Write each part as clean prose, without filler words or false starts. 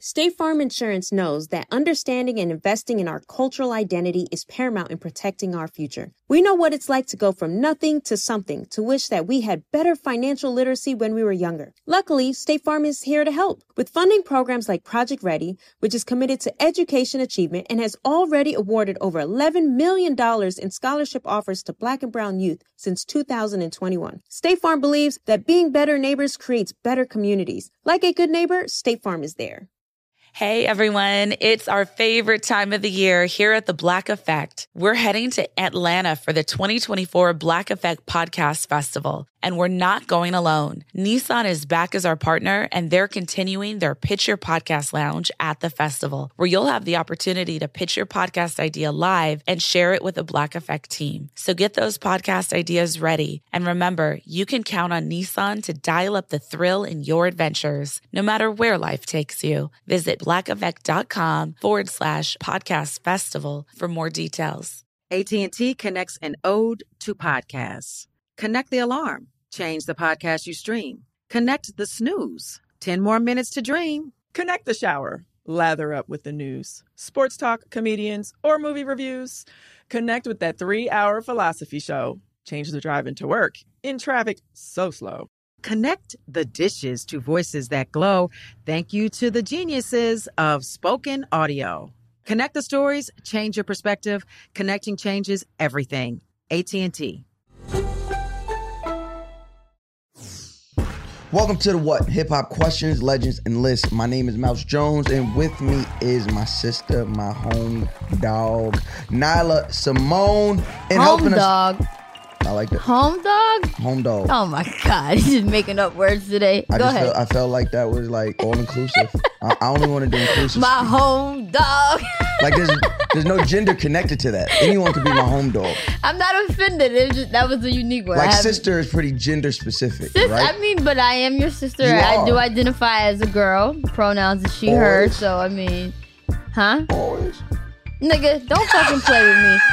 State Farm Insurance knows that understanding and investing in our cultural identity is paramount in protecting our future. We know what it's like to go from nothing to something, to wish that we had better financial literacy when we were younger. Luckily, State Farm is here to help with funding programs like Project Ready, which is committed to education achievement and has already awarded over $11 million in scholarship offers to Black and brown youth since 2021. State Farm believes that being better neighbors creates better communities. Like a good neighbor, State Farm is there. Hey everyone, it's our favorite time of the year here at The Black Effect. We're heading to Atlanta for the 2024 Black Effect Podcast Festival, and we're not going alone. Nissan is back as our partner, and they're continuing their Pitch Your Podcast Lounge at the festival, where you'll have the opportunity to pitch your podcast idea live and share it with the Black Effect team. So get those podcast ideas ready. And remember, you can count on Nissan to dial up the thrill in your adventures, no matter where life takes you. Visit blackeffect.com/podcast festival for more details. AT&T connects an ode to podcasts. Connect the alarm. Change the podcast you stream. Connect the snooze. 10 more minutes to dream. Connect the shower. Lather up with the news, sports talk, comedians, or movie reviews. Connect with that 3-hour philosophy show. Change the drive into work in traffic so slow. Connect the dishes to voices that glow. Thank you to the geniuses of spoken audio. Connect the stories, change your perspective. Connecting changes everything. AT&T. Welcome to the What? Hip Hop Questions, Legends, and Lists. My name is Mouse Jones, and with me is my sister, my home dog, Nyla Simone. And home dog. I like that. Home dog? Home dog. Oh my God, he's just making up words today. Go ahead. I felt like that was like all inclusive. I only want to do inclusive. My home dog. Like there's no gender connected to that. Anyone could be my home dog. I'm not offended. It was just, that was a unique one. Like sister is pretty gender specific, right? I mean, but I am your sister. You I are. do identify as a girl. Pronouns is she, her. So I mean, huh? Always. Nigga, don't fucking play with me.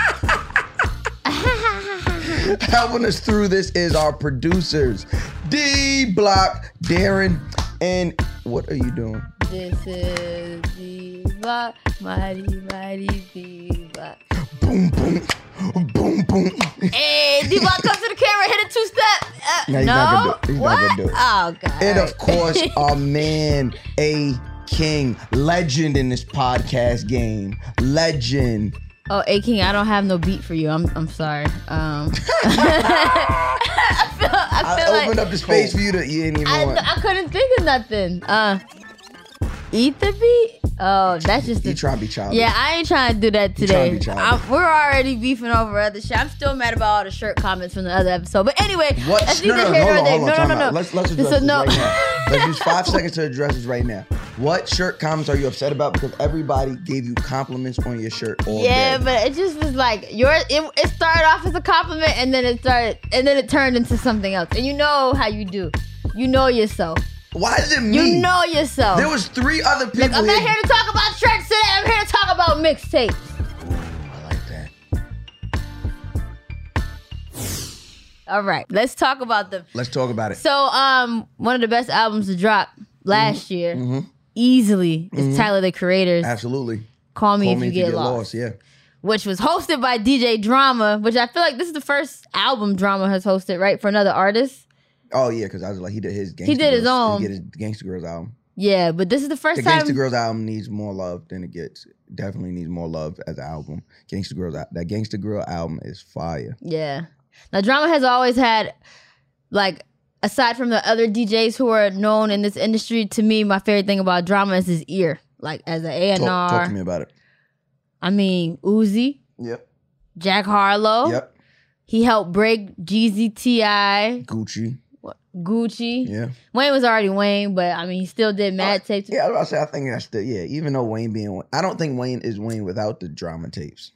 Helping us through this is our producers, D Block, Darren, and what are you doing? This is D Block, mighty D Block. Boom, boom, boom, boom. Hey, D Block, come to the camera, hit a 2-step. No, he's not gonna do it. He's not gonna do it. Oh God. And of course, our man, A King, legend in this podcast game, legend. Oh, A King, I don't have no beat for you. I'm sorry. I opened up the space for you to eat anymore. I couldn't think of nothing. Eat the beat? Oh, that's just You trying to be childish. Yeah, I ain't trying to do that today. You trying to be childish. We're already beefing over other shit. I'm still mad about all the shirt comments from the other episode. But anyway, What? that's No, neither here nor there. hold on. No. Let's address this right now. Let's use 5 seconds to address this right now. What shirt comments are you upset about? Because everybody gave you compliments on your shirt all day. But it just was like it started off as a compliment and then it turned into something else. And you know how you do. You know yourself. Why is it me? You know yourself. There was 3 other people. Look, I'm not here to talk about shirts today. I'm here to talk about mixtapes. I like that. All right, let's talk about them. Let's talk about it. So, one of the best albums to drop last year, easily, is Tyler the Creator's Absolutely. Call Me If You Get Lost. Yeah. Which was hosted by DJ Drama, which I feel like this is the first album Drama has hosted, right, for another artist. Oh yeah, because I was like, he did his Gangsta He did his own. He did his Gangsta Girls album. Yeah, but this is the first The time. Gangsta Girls album needs more love than it gets. Definitely needs more love as an album. That Gangsta Girl album is fire. Yeah. Now, Drama has always had, like, aside from the other DJs who are known in this industry, to me, my favorite thing about Drama is his ear. Like, as an A&R. Talk to me about it. I mean, Uzi. Yep. Jack Harlow. Yep. He helped break Jeezy, T.I. Gucci. Yeah. Wayne was already Wayne, but I mean, he still did mad tapes. Yeah, I was about to say, I think that's the, even though Wayne being Wayne, I don't think Wayne is Wayne without the Drama tapes.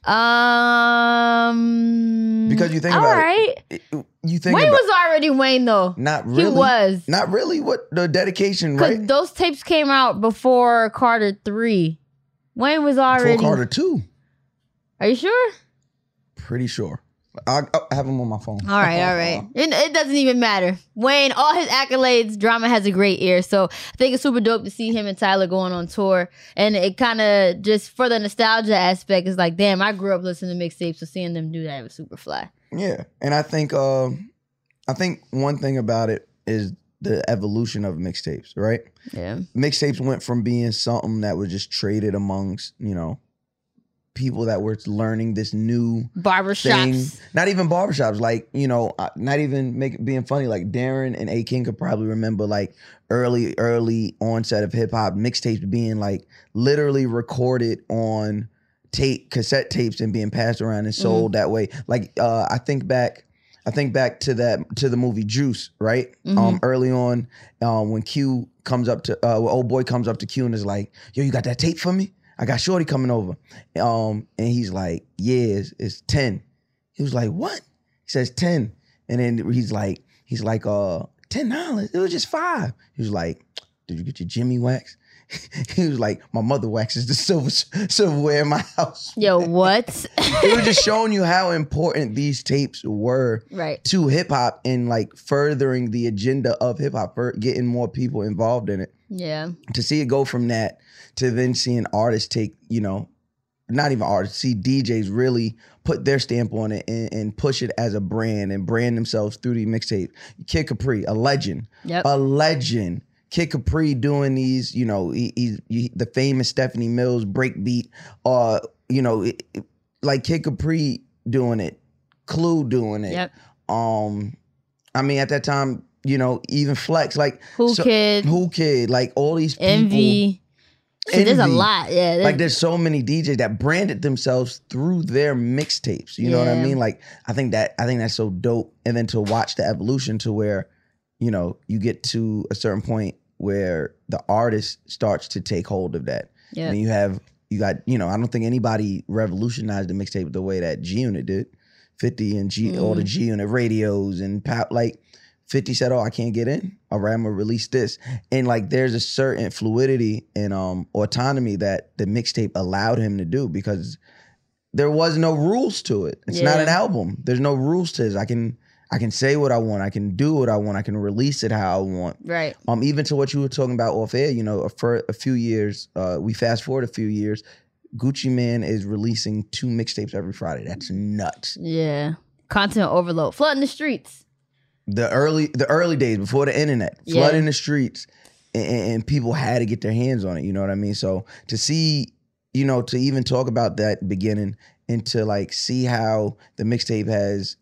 Because you think about it. You think Wayne was already Wayne, though. Not really. He was. Not really. What the dedication, right? Because those tapes came out before Carter 3. Wayne was already. Before Carter 2. Are you sure? Pretty sure. I have him on my phone. All right. It doesn't even matter. Wayne, all his accolades, Drama has a great ear. So I think it's super dope to see him and Tyler going on tour. And it kind of just for the nostalgia aspect is like, damn, I grew up listening to mixtapes, so seeing them do that was super fly. Yeah, and I think one thing about it is the evolution of mixtapes, right? Yeah. Mixtapes went from being something that was just traded amongst, people that were learning this new barbershops. thing. Not even barbershops, like, not even being funny. Like Darren and A King could probably remember like early onset of hip hop mixtapes being like literally recorded on cassette tapes and being passed around and sold that way. Like I think back to the movie Juice, right? Early on, when Q comes up to old boy comes up to Q and is like, "Yo, you got that tape for me? I got Shorty coming over." And he's like, "Yeah, it's 10." He was like, "What?" He says 10. And then he's like, $10. It was just $5. He was like, "Did you get your Jimmy wax?" He was like, "My mother waxes the silverware in my house." Yo, what? It was just showing you how important these tapes were to hip hop and like furthering the agenda of hip hop, for getting more people involved in it. Yeah. To see it go from that to then seeing artists take, not even artists, see DJs really put their stamp on it and push it as a brand and brand themselves through the mixtape. Kid Capri, a legend. Yep. A legend. Kid Capri doing these, the famous Stephanie Mills breakbeat, like Kid Capri doing it, Clue doing it. Yep. At that time, even Flex, like Who Kid, like all these people. Envy. There's a lot, yeah. Like there's so many DJs that branded themselves through their mixtapes. You know what I mean? Like I think that's so dope. And then to watch the evolution to where, you get to a certain point where the artist starts to take hold of that. Yeah. And you got, I don't think anybody revolutionized the mixtape the way that G Unit did. 50 and all the G Unit radios and like 50 said, "Oh, I can't get in. All right, I'm gonna release this." And like there's a certain fluidity and autonomy that the mixtape allowed him to do because there was no rules to it. It's not an album. There's no rules to this. I can say what I want. I can do what I want. I can release it how I want. Right. Even to what you were talking about off air, for a few years, we fast forward a few years, Gucci Mane is releasing 2 mixtapes every Friday. That's nuts. Yeah. Content overload. Flooding the streets. The early days before the internet, flooding the streets, and people had to get their hands on it. You know what I mean? So to see, to even talk about that beginning and to like see how the mixtape has,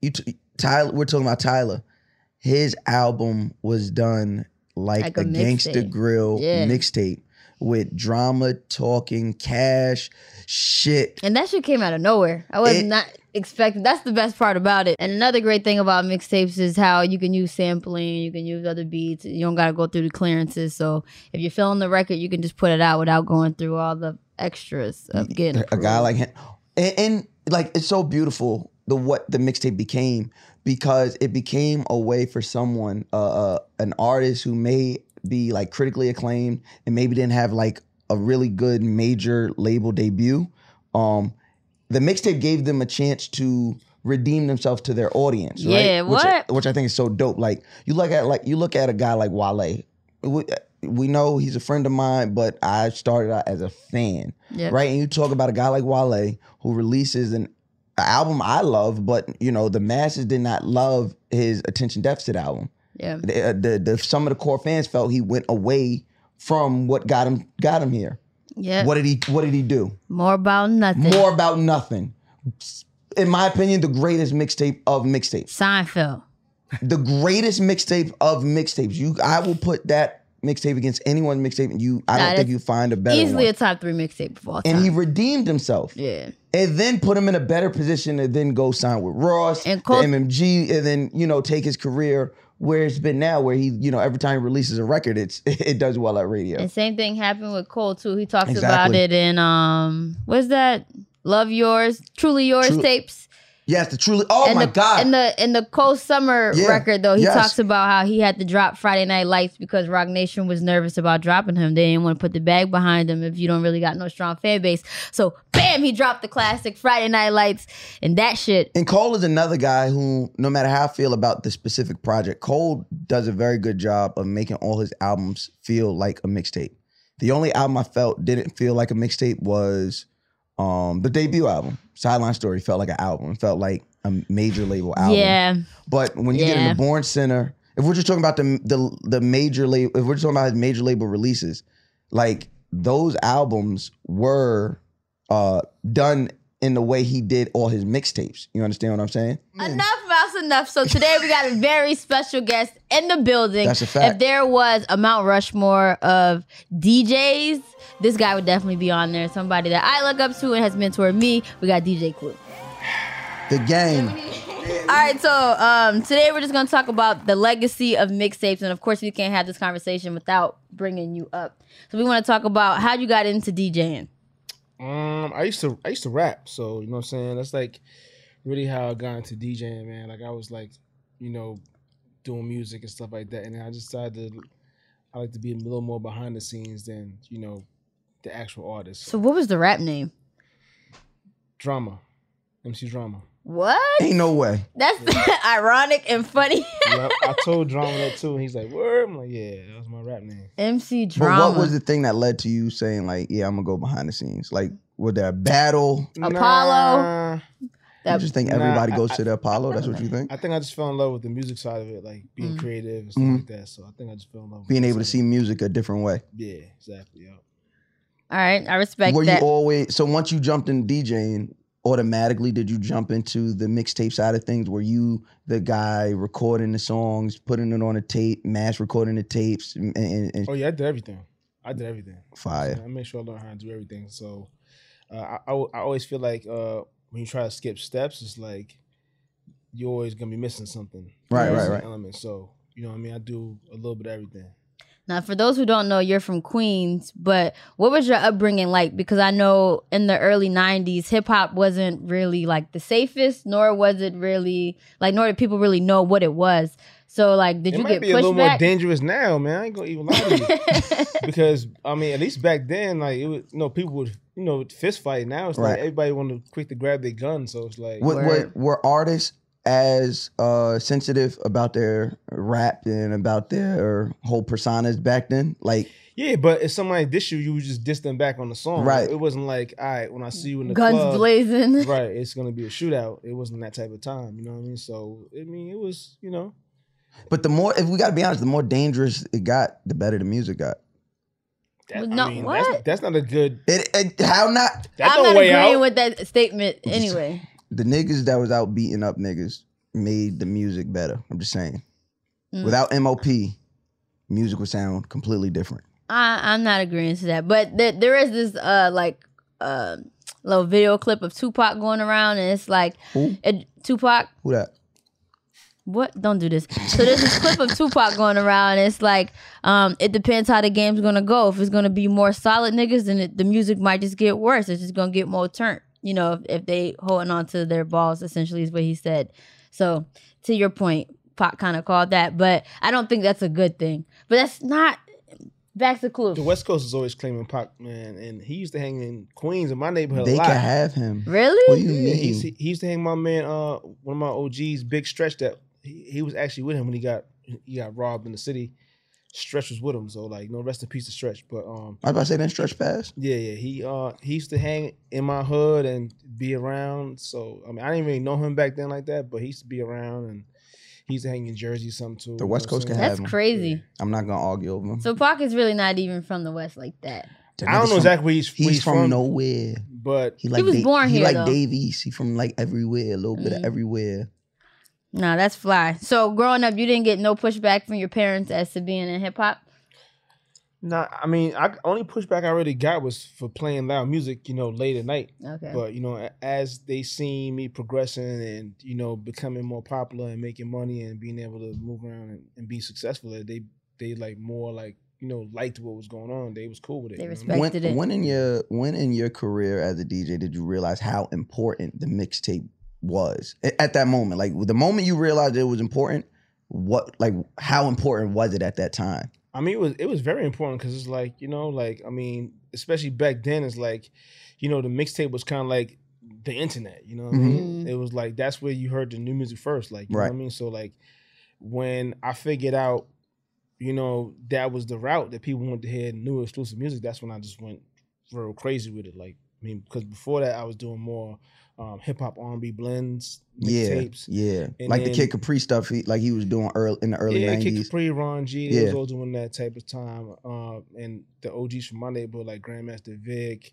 Tyler. We're talking about Tyler. His album was done like a Gangsta Grill mixtape with drama, talking, cash, shit. And that shit came out of nowhere. I was not expecting. That's the best part about it. And another great thing about mixtapes is how you can use sampling, you can use other beats. You don't got to go through the clearances. So if you're feeling the record, you can just put it out without going through all the extras of getting a guy like him. And like, it's so beautiful what the mixtape became, because it became a way for someone, an artist who may be like critically acclaimed and maybe didn't have like a really good major label debut. The mixtape gave them a chance to redeem themselves to their audience, right? Yeah, which I think is so dope. Like you look at a guy like Wale. We know he's a friend of mine, but I started out as a fan, right? And you talk about a guy like Wale who releases an album I love, but the masses did not love his Attention Deficit album. Yeah, some of the core fans felt he went away from what got him here. Yeah. What did he do? More about nothing. More about nothing. In my opinion, the greatest mixtape of mixtapes. Seinfeld. The greatest mixtape of mixtapes. I will put that mixtape against anyone's mixtape, and I don't think you find a better easily one. a top 3 mixtape of all time. And he redeemed himself. Yeah. And then put him in a better position to then go sign with Ross and the MMG, and then take his career where it's been now, where he, every time he releases a record, it does well at radio. And same thing happened with Cole too. He talks about it in what's that? Love Yours, Truly Yours tapes. Yes, the truly. Oh my God! In the Cold Summer record though, he talks about how he had to drop Friday Night Lights because Roc Nation was nervous about dropping him. They didn't want to put the bag behind him if you don't really got no strong fan base. So bam, he dropped the classic Friday Night Lights and that shit. And Cole is another guy who, no matter how I feel about the specific project, Cole does a very good job of making all his albums feel like a mixtape. The only album I felt didn't feel like a mixtape was the debut album. Sideline Story felt like an album. It felt like a major label album. Yeah. But when you get into Born Sinner, if we're just talking about the major label, if we're just talking about his major label releases, like those albums were done in the way he did all his mixtapes. You understand what I'm saying? Enough mouse enough. So today we got a very special guest in the building. That's a fact. If there was a Mount Rushmore of DJs, this guy would definitely be on there. Somebody that I look up to and has mentored me. We got DJ Clue. The game. All right, so today we're just going to talk about the legacy of mixtapes. And of course, we can't have this conversation without bringing you up. So we want to talk about how you got into DJing. I used to rap, so you know what I'm saying. That's like really how I got into DJing, man. Like I was like, you know, doing music and stuff like that, and then I just decided I like to be a little more behind the scenes than you know the actual artist. So what was the rap name? Drama, MC Drama. What? Ain't no way. That's ironic and funny. Yep, I told Drama that too, and he's like, "Word." I'm like, "Yeah, that was my rap name." MC Drama. But what was the thing that led to you saying like, yeah, I'm gonna go behind the scenes? Like, was there a battle? Apollo. You just think everybody goes to the Apollo? That's what you think? I think I just fell in love with the music side of it, like being creative and stuff like that. So I think I just fell in love with Being able to see music a different way. Yeah, exactly. Yeah. All right, I respect Were that. you always, so once you jumped in DJing, automatically did you jump into the mixtape side of things? Were you the guy recording the songs, putting it on a tape, mass recording the tapes? And Oh yeah, I did everything. Fire. So I made sure I learned how to do everything. So I always feel like when you try to skip steps, it's like you're always gonna be missing something. Right. Element. So you know what I mean. I do a little bit of everything. Now, for those who don't know, you're from Queens, but what was your upbringing like? Because I know in the early 90s, hip hop wasn't really like the safest, nor was it really like, nor did people really know what it was. So, like, did you get pushed back? It might be a little more dangerous now, man. I ain't gonna even lie to you. Because, I mean, at least back then, like, it was, you know, people would, you know, fist fight. Now it's like everybody want to quick to grab their gun. So it's like. Were artists as sensitive about their rap and about their whole personas back then? Like, yeah, but if somebody diss you, you would just diss them back on the song. Right. It wasn't like, all right, when I see you in the guns club, blazing. Right, it's gonna be a shootout. It wasn't that type of time, you know what I mean? So I mean, it was, you know. But the more, if we gotta be honest, the more dangerous it got, the better the music got. That's not a good. How not? That's I'm no not way agreeing out. with that statement anyway. The niggas that was out beating up niggas made the music better. I'm just saying. Without MOP, music would sound completely different. I'm not agreeing to that. But there is this little video clip of Tupac going around, and it's like Tupac. Who that? What? Don't do this. So there's this clip of Tupac going around, and it's like, it depends how the game's gonna go. If it's gonna be more solid niggas, then the music might just get worse. It's just gonna get more turned. You know, if they holding on to their balls, essentially is what he said. So to your point, Pac kind of called that, but I don't think that's a good thing. But that's not. Back to Clue. The West Coast is always claiming Pac, man, and he used to hang in Queens in my neighborhood a lot. They can have him. Really? What do you mean? He used to hang my man, one of my OGs, Big Stretch. That he was actually with him when he got robbed in the city. Stretch was with him, so like, no, rest in peace to Stretch. But I was about to say that Stretch passed. Yeah, he used to hang in my hood and be around. So I mean, I didn't really know him back then like that, but he used to be around, and he used to hang in Jersey some too. The West Coast can have him. That's crazy. Yeah. I'm not gonna argue over him. So Pac is really not even from the West like that. I don't know exactly where he's from nowhere, but he was born here. He like Dave East. He from like everywhere, a little bit of everywhere. No, that's fly. So growing up, you didn't get no pushback from your parents as to being in hip hop? Nah, I mean, only pushback I really got was for playing loud music, you know, late at night. Okay. But, you know, as they seen me progressing and, you know, becoming more popular and making money and being able to move around and be successful, they like more like, you know, liked what was going on. They was cool with it. They respected it. When in your career as a DJ did you realize how important the mixtape was at that moment? Like the moment you realized it was important, how important was it at that time? I mean, it was very important because it's like, I mean, especially back then, it's like, the mixtape was kind of like the internet, you know what I mean? It was like, that's where you heard the new music first, like, you know what I mean? So like, when I figured out, that was the route that people wanted to hear new exclusive music, that's when I just went real crazy with it. Like, I mean, because before that I was doing more hip hop R&B blends, mixtapes. Yeah. Like the Kid Capri stuff, he was doing in the early 90s. Kid Capri, Ron G, they was all doing that type of time. And the OGs from my neighborhood, like Grandmaster Vic,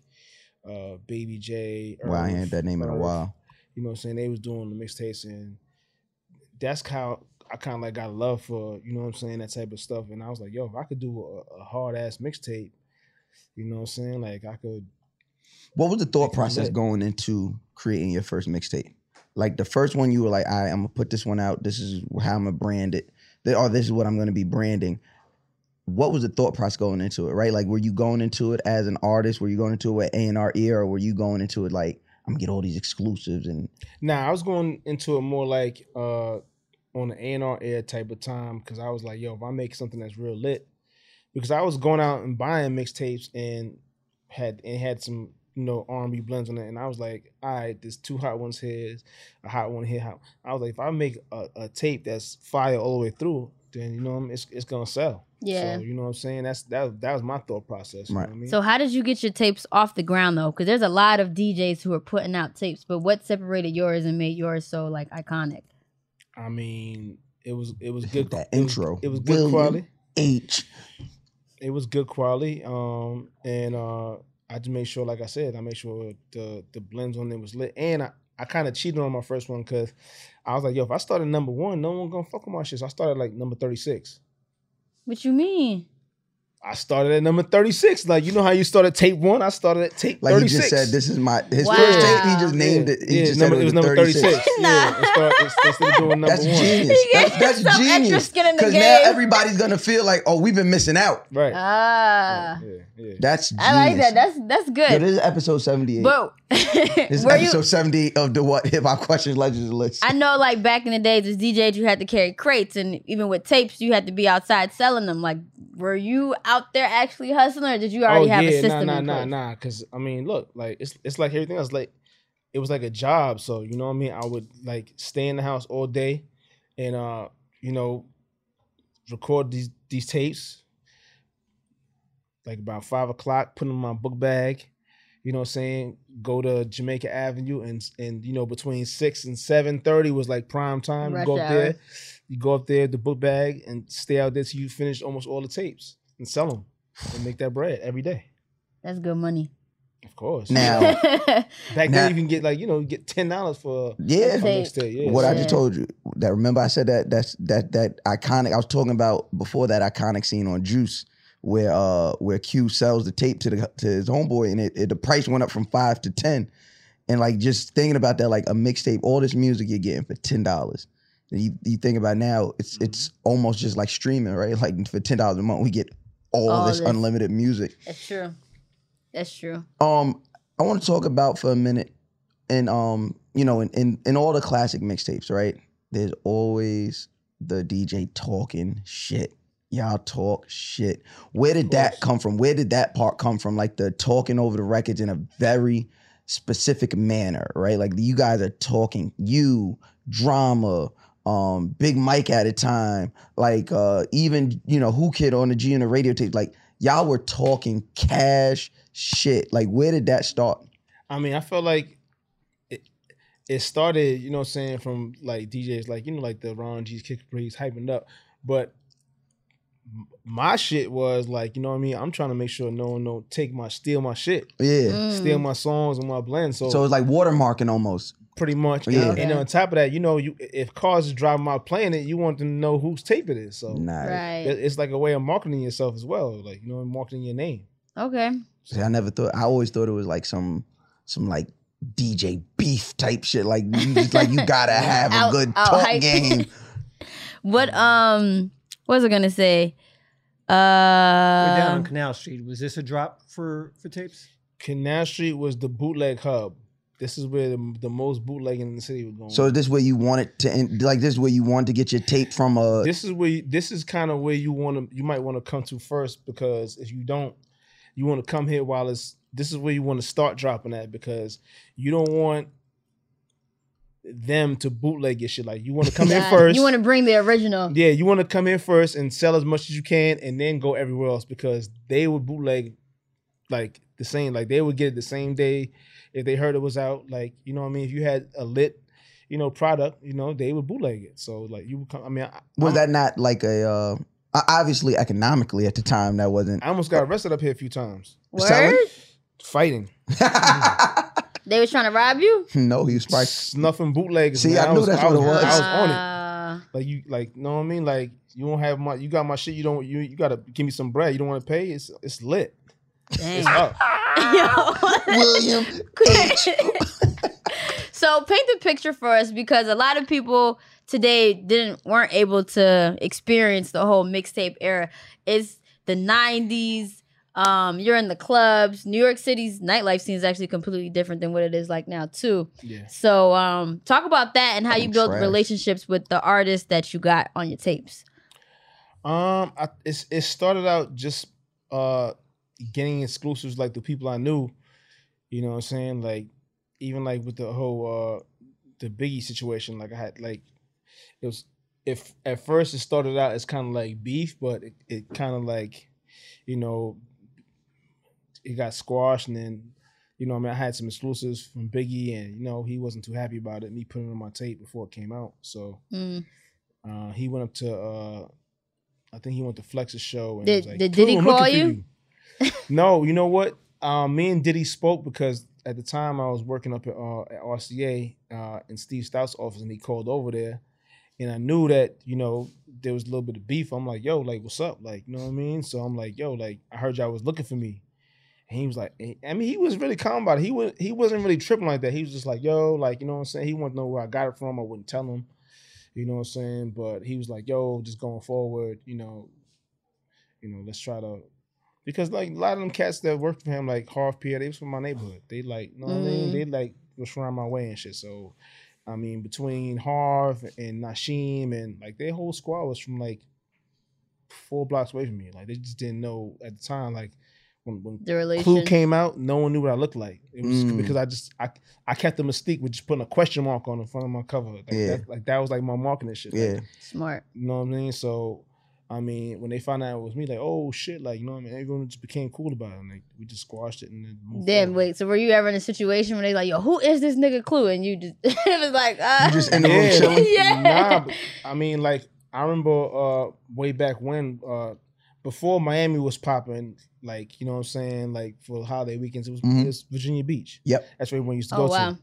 Baby J. Well, I ain't had that name in a while. You know what I'm saying? They was doing the mixtapes, and that's how I kind of like got love for, you know what I'm saying, that type of stuff. And I was like, yo, if I could do a hard ass mixtape, you know what I'm saying? Like I could. What was the thought process going into creating your first mixtape? Like the first one you were like, all right, I'm gonna put this one out. This is how I'm gonna brand it. Or this is what I'm gonna be branding. What was the thought process going into it, right? Like, were you going into it as an artist? Were you going into it with A&R ear? Or were you going into it like, I'm gonna get all these exclusives? And I was going into it more like on the A&R ear type of time, because I was like, yo, if I make something that's real lit, because I was going out and buying mixtapes and had some, R&B blends on it, and I was like, all right, there's 2 hot ones here, a hot one here. I was like, if I make a tape that's fire all the way through, then it's gonna sell. Yeah. So you know what I'm saying? That was my thought process. You know what I mean? So how did you get your tapes off the ground though? Because there's a lot of DJs who are putting out tapes, but what separated yours and made yours so like iconic? I mean, it was good. That intro. It was good quality. H. It was good quality. And I just made sure, like I said, the blends on it was lit. And I kind of cheated on my first one because I was like, yo, if I started number 1, no one gonna fuck with my shit. So I started like number 36. What you mean? I started at number 36. Like, you know how you started tape 1? I started at tape 36. Like he just said, this is his first tape. He just named it. He just said it was number 36. Instead of doing number 1. Genius. That's genius. Because now everybody's gonna feel like, oh, we've been missing out. Right. That's genius. I like that. That's good. So this is episode 78. But this is episode 78 of the What Hip Hop Questions Legends list. I know, like back in the days, as DJs, you had to carry crates, and even with tapes, you had to be outside selling them. Like, were you out there actually hustling, or did you already have a system? Nah. Because I mean, look, like it's like everything else. Like it was like a job. So you know what I mean. I would like stay in the house all day, and record these tapes. Like about 5 o'clock, put them in my book bag. You know what I'm saying? Go to Jamaica Avenue, and between 6 and 7:30 was like prime time. Rush you go up hour. there. You go up there, the book bag, and stay out there till you finish almost all the tapes and sell them and make that bread every day. That's good money. Of course. Now, back then you can get you get $10 for a mixtape. Yeah. What I just told you. That remember I said that iconic. I was talking about before that iconic scene on Juice where Q sells the tape to his homeboy, and the price went up from 5 to 10. And like just thinking about that, like a mixtape, all this music you're getting for $10. You think about now, it's almost just like streaming, right? Like for $10 a month, we get all this unlimited music. That's true. That's true. I want to talk about for a minute, and in all the classic mixtapes, right? There's always the DJ talking shit. Y'all talk shit. Where did that come from? Where did that part come from? Like the talking over the records in a very specific manner, right? Like you guys are talking, Drama, Big Mike at a time, like even Who Kid on the G and the radio tape. Like y'all were talking cash shit. Like where did that start? I mean, I felt like it started, you know what I'm saying, from like DJs like, like the Ron G's, Kid Capri's hyping up. But my shit was like, you know what I mean? I'm trying to make sure no one don't steal my shit. Yeah. Steal my songs and my blends. So it's like watermarking almost. Pretty much. Yeah. And on top of that, if cars is driving out playing it, you want them to know whose tape it is. So nice. Right. It's like a way of marketing yourself as well. Like, marketing your name. Okay. See, I always thought it was like some like DJ beef type shit. Like you gotta have a good talk game. What was I gonna say? We're down on Canal Street. Was this a drop for tapes? Canal Street was the bootleg hub. this is where the most bootlegging in the city was going. So is this where you wanted to end, like this is where you wanted to get your tape from a This is kind of where you might want to come to first, because if you don't, you want to come here while this is where you want to start dropping at, because you don't want them to bootleg your shit. Like, you want to come in first. You want to bring the original. Yeah, you want to come in first and sell as much as you can, and then go everywhere else, because they would bootleg like the same. Like, they would get it the same day if they heard it was out. Like, you know what I mean? If you had a lit, product, they would bootleg it. So like, you would come. I mean, was that not like a obviously economically at the time that wasn't. I almost got arrested up here a few times. Word? Fighting. They was trying to rob you? No, he was probably snuffing bootleggers. See, man. I knew that's what it was. I was on it. Like, you know what I mean? Like, you don't have you got my shit. You gotta give me some bread. You don't want to pay. It's lit. Dang. It's up. William H. So paint the picture for us, because a lot of people today weren't able to experience the whole mixtape era. It's the 90s. You're in the clubs. New York City's nightlife scene is actually completely different than what it is like now too. Yeah. So talk about that and how you built relationships with the artists that you got on your tapes. It started out just getting exclusives, like the people I knew. You know what I'm saying? Like, even like with the whole the Biggie situation, like I had like it was. If at first it started out as kind of like beef, but it kind of like, it got squashed, and then, I had some exclusives from Biggie, and, he wasn't too happy about it, me putting it on my tape before it came out. So he went up to, I think he went to Flex's show. And did was like, Diddy call you? No, you know what? Me and Diddy spoke because at the time I was working up at RCA in Steve Stout's office, and he called over there. And I knew that, there was a little bit of beef. I'm like, yo, like, what's up? Like, you know what I mean? So I'm like, yo, like, I heard y'all was looking for me. And he was like, I mean, he was really calm about it. He wasn't really tripping like that. He was just like, yo, like, you know what I'm saying? He wanted to know where I got it from. I wouldn't tell him, you know what I'm saying? But he was like, yo, just going forward, let's try to, because like a lot of them cats that worked for him, like Harv Pierre, they was from my neighborhood. They like, you know what I mean? They like was around my way and shit. So, I mean, between Harv and Nasheem and like their whole squad was from like 4 blocks away from me. Like, they just didn't know at the time, like, when Clue came out, no one knew what I looked like. It was because I kept the mystique with just putting a question mark on the front of my cover. Like, that was like my marketing shit. Yeah. Like, Smart. You know what I mean? So, I mean, when they found out it was me, like, oh shit, like, you know what I mean? Everyone just became cool about it. And like, we just squashed it and then moved forward. Wait, so were you ever in a situation where they like, yo, who is this nigga Clue? And you just, it was like, you just in the room chilling? Yeah. Nah, but, I mean, like, I remember way back when, before Miami was popping, like, you know what I'm saying, like for holiday weekends, it was Virginia Beach. Yep. That's where everyone used to go to.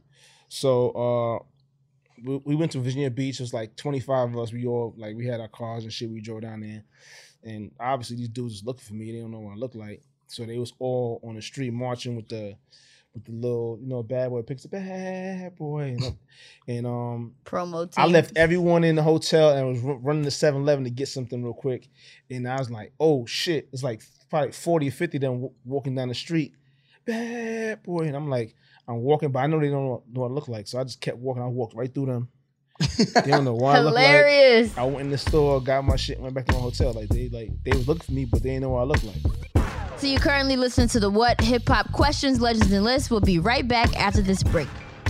So we went to Virginia Beach. It was like 25 of us. We all, like, we had our cars and shit. We drove down there. And obviously these dudes was looking for me. They don't know what I look like. So they was all on the street marching with the little, bad boy picks, bad boy. And promo team. I left everyone in the hotel and was running to 7-Eleven to get something real quick. And I was like, oh shit. It's like probably 40 or 50 of them walking down the street. Bad boy. And I'm like, I'm walking, but I know they don't know what I look like. So I just kept walking. I walked right through them. They don't know what I look like. I went in the store, got my shit, went back to my hotel. Like, they was looking for me, but they didn't know what I look like. So you currently listen to the What Hip Hop Questions, Legends, and Lists. We'll be right back after this break.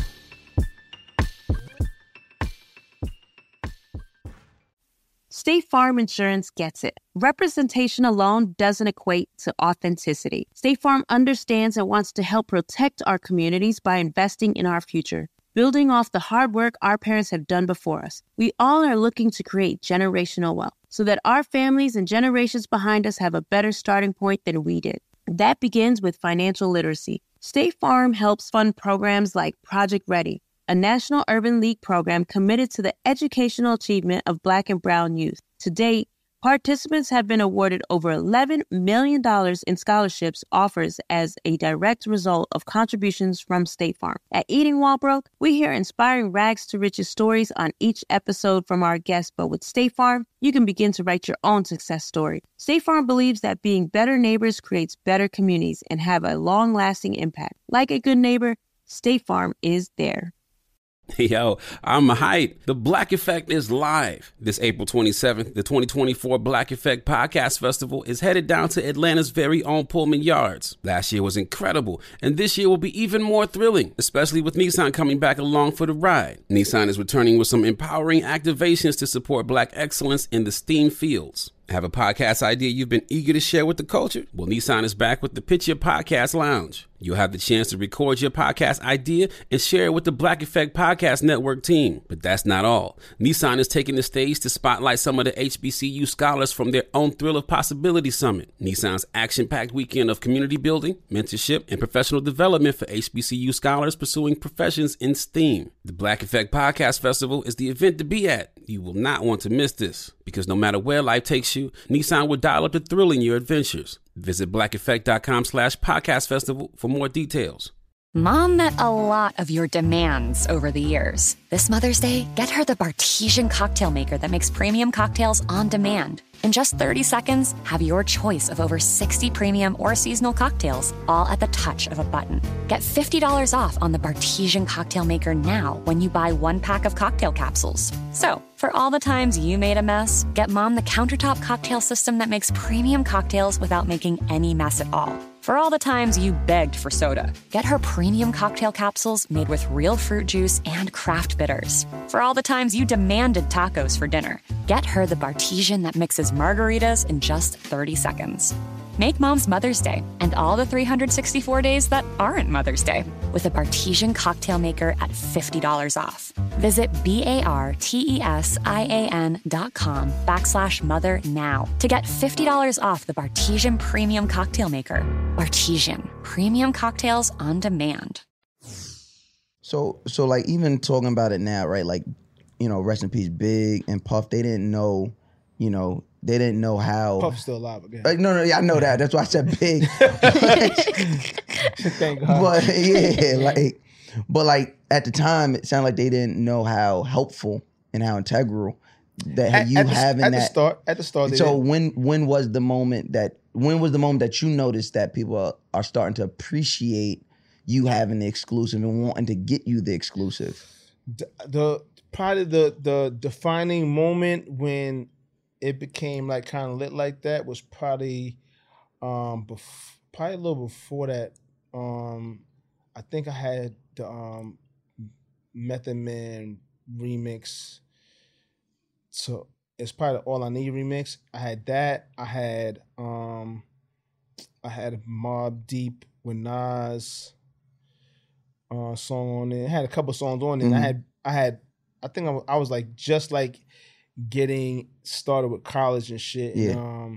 State Farm Insurance gets it. Representation alone doesn't equate to authenticity. State Farm understands and wants to help protect our communities by investing in our future, building off the hard work our parents have done before us. We all are looking to create generational wealth so that our families and generations behind us have a better starting point than we did. That begins with financial literacy. State Farm helps fund programs like Project Ready, a National Urban League program committed to the educational achievement of Black and Brown youth. To date, participants have been awarded over $11 million in scholarships offers as a direct result of contributions from State Farm. At Eating While Broke, we hear inspiring rags to riches stories on each episode from our guests, but with State Farm, you can begin to write your own success story. State Farm believes that being better neighbors creates better communities and have a long-lasting impact. Like a good neighbor, State Farm is there. Yo, I'm hyped. The Black Effect is live. This April 27th, the 2024 Black Effect Podcast Festival is headed down to Atlanta's very own Pullman Yards. Last year was incredible, and this year will be even more thrilling, especially with Nissan coming back along for the ride. Nissan is returning with some empowering activations to support Black excellence in the STEAM fields. Have a podcast idea you've been eager to share with the culture? Well, Nissan is back with the Pitch Your Podcast Lounge. You'll have the chance to record your podcast idea and share it with the Black Effect Podcast Network team. But that's not all. Nissan is taking the stage to spotlight some of the HBCU scholars from their own Thrill of Possibility Summit, Nissan's action-packed weekend of community building, mentorship, and professional development for HBCU scholars pursuing professions in STEAM. The Black Effect Podcast Festival is the event to be at. You will not want to miss this, because no matter where life takes you, Nissan will dial up the thrill in your adventures. Visit blackeffect.com/podcast festival for more details. Mom met a lot of your demands over the years. This Mother's Day, get her the Bartesian cocktail maker that makes premium cocktails on demand. In just 30 seconds, have your choice of over 60 premium or seasonal cocktails, all at the touch of a button. Get $50 off on the Bartesian cocktail maker now when you buy 1 pack of cocktail capsules. So, for all the times you made a mess, get Mom the countertop cocktail system that makes premium cocktails without making any mess at all. For all the times you begged for soda, get her premium cocktail capsules made with real fruit juice and craft bitters. For all the times you demanded tacos for dinner, get her the Bartesian that mixes margaritas in just 30 seconds. Make Mom's Mother's Day and all the 364 days that aren't Mother's Day with a Bartesian cocktail maker at $50 off. Visit BARTESIAN.com/mother now to get $50 off the Bartesian Premium Cocktail Maker. Bartesian, premium cocktails on demand. So like even talking about it now, right? Like, you know, rest in peace, Big and Puff. They didn't know, you know, they didn't know how. Puff's still alive again. No, yeah, I know that. That's why I said Big. Thank God. But yeah, like at the time, it sounded like they didn't know how helpful and how integral that having that. At the start. So when was the moment that you noticed that people are starting to appreciate you having the exclusive and wanting to get you the exclusive? Probably the defining moment when it became like kind of lit like that was probably probably a little before that. I think I had the Method Man remix. So it's probably the All I Need remix. I had that. I had Mobb Deep with Nas song on it. I had a couple songs on it. Mm-hmm. I was like just like getting started with college and shit. Yeah. And,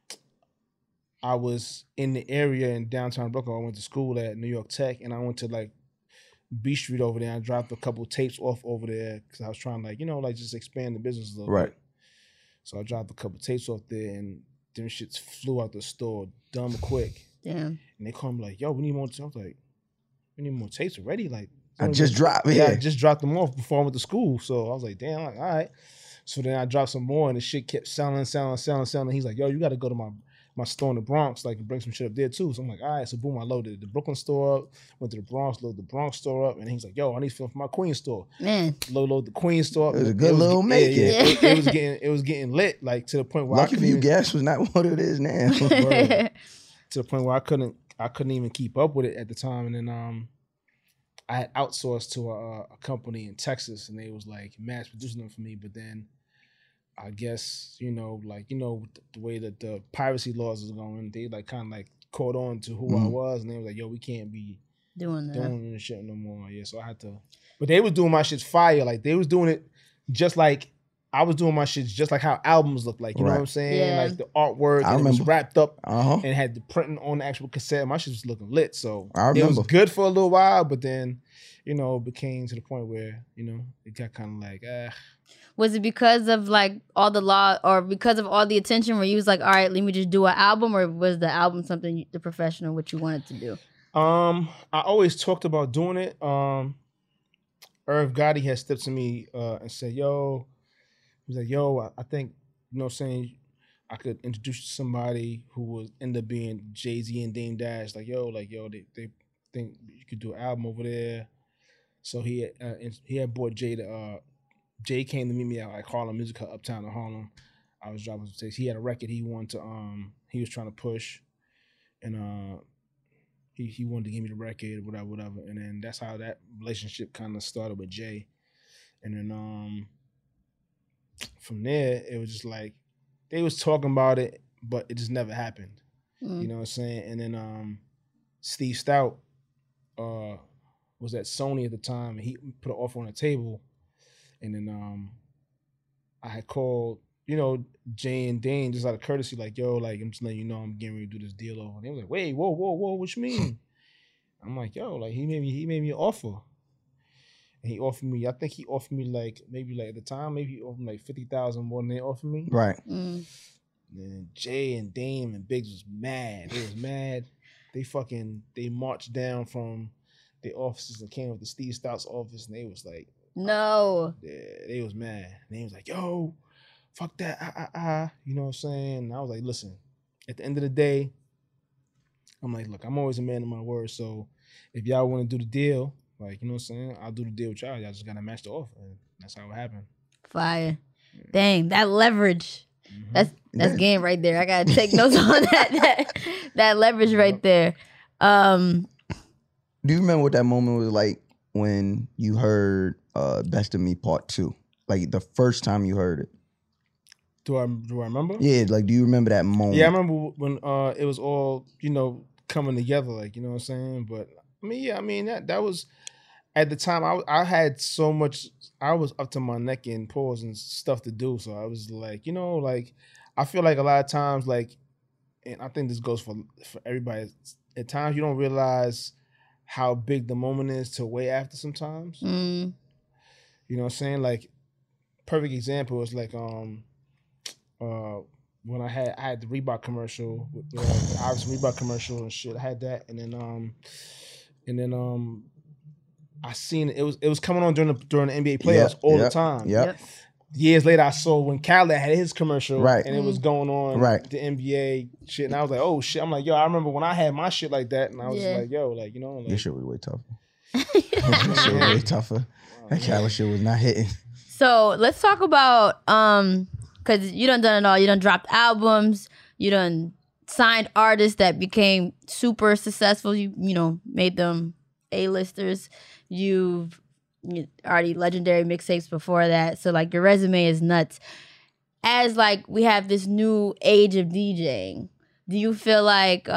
I was in the area in downtown Brooklyn. I went to school at New York Tech, and I went to like B Street over there. I dropped a couple tapes off over there because I was trying to just expand the business a little bit. So I dropped a couple tapes off there, and them shits flew out the store dumb quick. Damn. And they called me like, "Yo, we need more." I was like, "We need more tapes already." Like, I just dropped. Yeah, I just dropped them off before I went to school. So I was like, "Damn, like, all right." So then I dropped some more, and the shit kept selling. He's like, "Yo, you got to go to my store in the Bronx, like, and bring some shit up there too." So I'm like, all right. So boom, I loaded the Brooklyn store up, went to the Bronx, loaded the Bronx store up, and he's like, "Yo, I need film for my Queens store." Man, load the Queens store up. It was a good little make it. It was getting lit, like to the point where lucky for you, gas was not what it is now. To the point where I couldn't even keep up with it at the time, and then I had outsourced to a company in Texas, and they was like mass producing them for me, but then I guess, the way that the piracy laws is going, they like kind of like caught on to who I was, and they was like, "Yo, we can't be doing this shit no more." Yeah, so I had to. But they was doing my shit fire. Like they was doing it just like I was doing my shit, just like how albums look like. You know what I'm saying? Yeah. Like the artwork, and it was wrapped up and had the printing on the actual cassette. My shit was looking lit. So it was good for a little while, but then, it became to the point where, it got kind of like, Was it because of like all the law or because of all the attention where you was like, all right, let me just do an album, or was the album something the professional what you wanted to do? I always talked about doing it. Irv Gotti had stepped to me and said, "Yo," he was like, "Yo, I think, I could introduce you to somebody who would end up being Jay-Z and Dame Dash. Like, yo, they think you could do an album over there. So he had bought Jay to. Jay came to meet me at like Harlem Music Hut uptown in Harlem. I was dropping some tapes. He had a record he wanted to. He was trying to push, and he wanted to give me the record, whatever. And then that's how that relationship kind of started with Jay. And then from there, it was just like they was talking about it, but it just never happened. You know what I'm saying? And then Steve Stout was at Sony at the time, and he put an offer on the table. And then I had called, Jay and Dane just out of courtesy, like, yo, like, I'm just letting you know I'm getting ready to do this deal over. And they was like, wait, whoa, what you mean? I'm like, yo, like, he made me an offer. And he offered me, I think he offered me like, maybe like at the time, maybe he offered me like $50,000 more than they offered me. Right. And Jay and Dame and Biggs was mad. They was mad. They marched down from their offices and came up to Steve Stout's office, and they was like, no. Yeah, they was mad. And they was like, yo, fuck that, You know what I'm saying? And I was like, listen, at the end of the day, I'm like, look, I'm always a man of my word. So if y'all want to do the deal, like, you know what I'm saying? I'll do the deal with y'all. Y'all just got to match the offer. And that's how it happened. Fire. Dang, that leverage. That's game right there. I got to take notes on that leverage right there. Do you remember what that moment was like when you heard Best of Me Part 2? Like the first time you heard it? Do I remember? Yeah, like do you remember that moment? Yeah, I remember when it was all, coming together, like, you know what I'm saying? But I mean, that was at the time I had so much, I was up to my neck in pause and stuff to do. So I was like, like I feel like a lot of times, like, and I think this goes for everybody, at times you don't realize how big the moment is till way after sometimes. You know what I'm saying? Like, perfect example is like when I had the Reebok commercial, the Irish Reebok commercial and shit. I had that, and then I seen it was coming on during the NBA playoffs all the time. Yep. Years later, I saw when Khaled had his commercial, and it was going on the NBA shit, and I was like, oh shit. I'm like, yo, I remember when I had my shit like that, and I was like, yo, like, like, your shit was way tougher. Your shit was way tougher. That Khaled shit was not hitting. So let's talk about because you done it all. You done dropped albums. You done signed artists that became super successful. You made them A-listers. You've already legendary mixtapes before that. So like your resume is nuts. As like we have this new age of DJing, do you feel like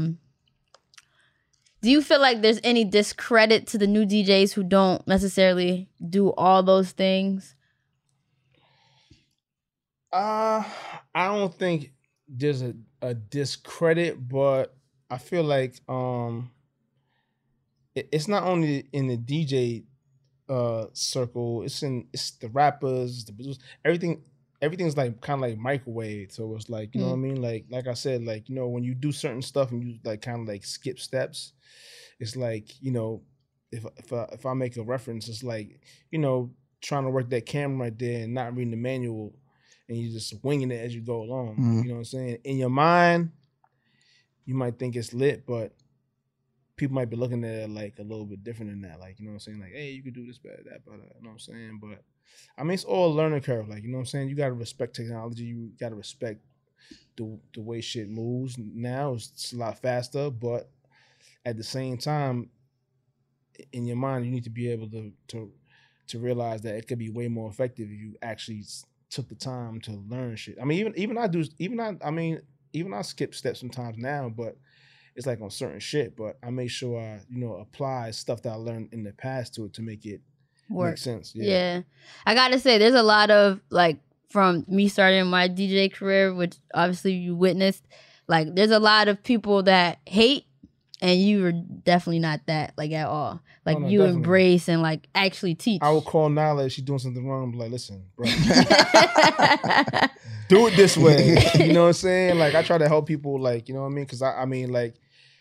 there's any discredit to the new DJs who don't necessarily do all those things? I don't think there's a discredit, but I feel like it's not only in the DJ circle, it's the rappers, the producers, everything's like kind of like microwave. So it's like, you know what I mean? Like I said, like, when you do certain stuff and you like kind of like skip steps, it's like, if I make a reference, it's like, trying to work that camera right there and not reading the manual, and you just winging it as you go along. You know what I'm saying? In your mind, you might think it's lit, but people might be looking at it like a little bit different than that. Like, you know what I'm saying? Like, hey, you could do this better, that better. You know what I'm saying? But I mean, it's all a learning curve. Like, you know what I'm saying? You got to respect technology. You got to respect the way shit moves. Now it's a lot faster, but at the same time, in your mind, you need to be able to realize that it could be way more effective if you actually took the time to learn shit. I mean, even I skip steps sometimes now, but it's like on certain shit. But I make sure I, apply stuff that I learned in the past to it to make it make sense. Yeah. I gotta say, there's a lot of like from me starting my DJ career, which obviously you witnessed. Like, there's a lot of people that hate, and you were definitely not that, like, at all. Like, you definitely embrace and, like, actually teach. I would call Nala if she's doing something wrong. I'm like, listen, bro. Do it this way. You know what I'm saying? Like, I try to help people, like, you know what I mean? Because, I mean, like,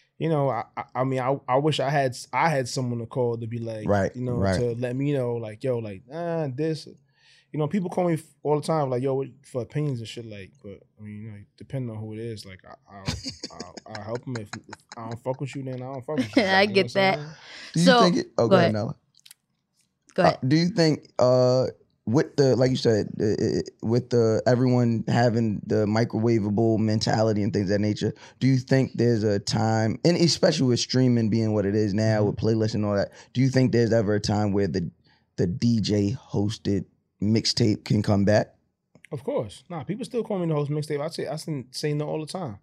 I wish I had someone to call to be like, to let me know, like, yo, like, this. you know, people call me all the time, like, yo, for opinions and shit, like, but, I mean, you know, depending on who it is, like, I'll help them. If I don't fuck with you, then I don't fuck with you. I get that. Do you think it? Oh, go ahead, Nella. Go ahead. Do you think, with the, like you said, with the everyone having the microwavable mentality and things of that nature, do you think there's a time, and especially with streaming being what it is now, with playlists and all that, do you think there's ever a time where the DJ hosted mixtape can come back? Of course. Nah, people still call me the host mixtape. I say no all the time.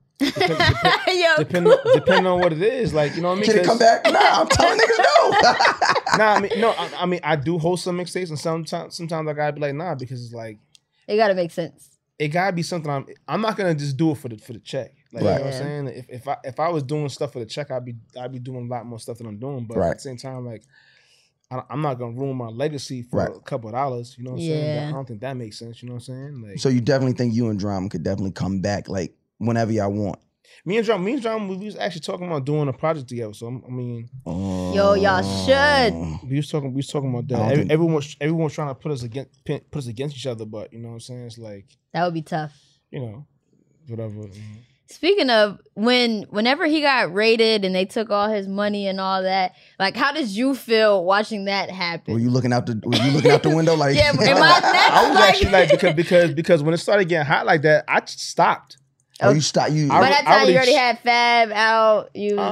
Depending on what it is, like, you know what I mean? Can it come back? Nah, I'm telling niggas no. I mean, I do host some mixtapes, and sometimes I gotta be like, nah, because it's like it gotta make sense. It gotta be something I'm not gonna just do it for the check. Like, right. You know what I'm saying? If I was doing stuff for the check, I'd be doing a lot more stuff than I'm doing. But at the same time, like, I'm not gonna ruin my legacy for a couple of dollars. You know what I'm saying? I don't think that makes sense. You know what I'm saying? Like, so you definitely think you and Drama could definitely come back, like, whenever y'all want? Me and Drama, we was actually talking about doing a project together. So I mean, yo, y'all should. We was talking about that. Everyone's trying to put us against each other, but you know what I'm saying? It's like that would be tough. You know, whatever. Speaking of, whenever he got raided and they took all his money and all that, like, how did you feel watching that happen? Were you looking out the window like? Yeah, am I next? I was actually like because when it started getting hot like that, I stopped. Oh, you stopped. By that time, you already had Fab out.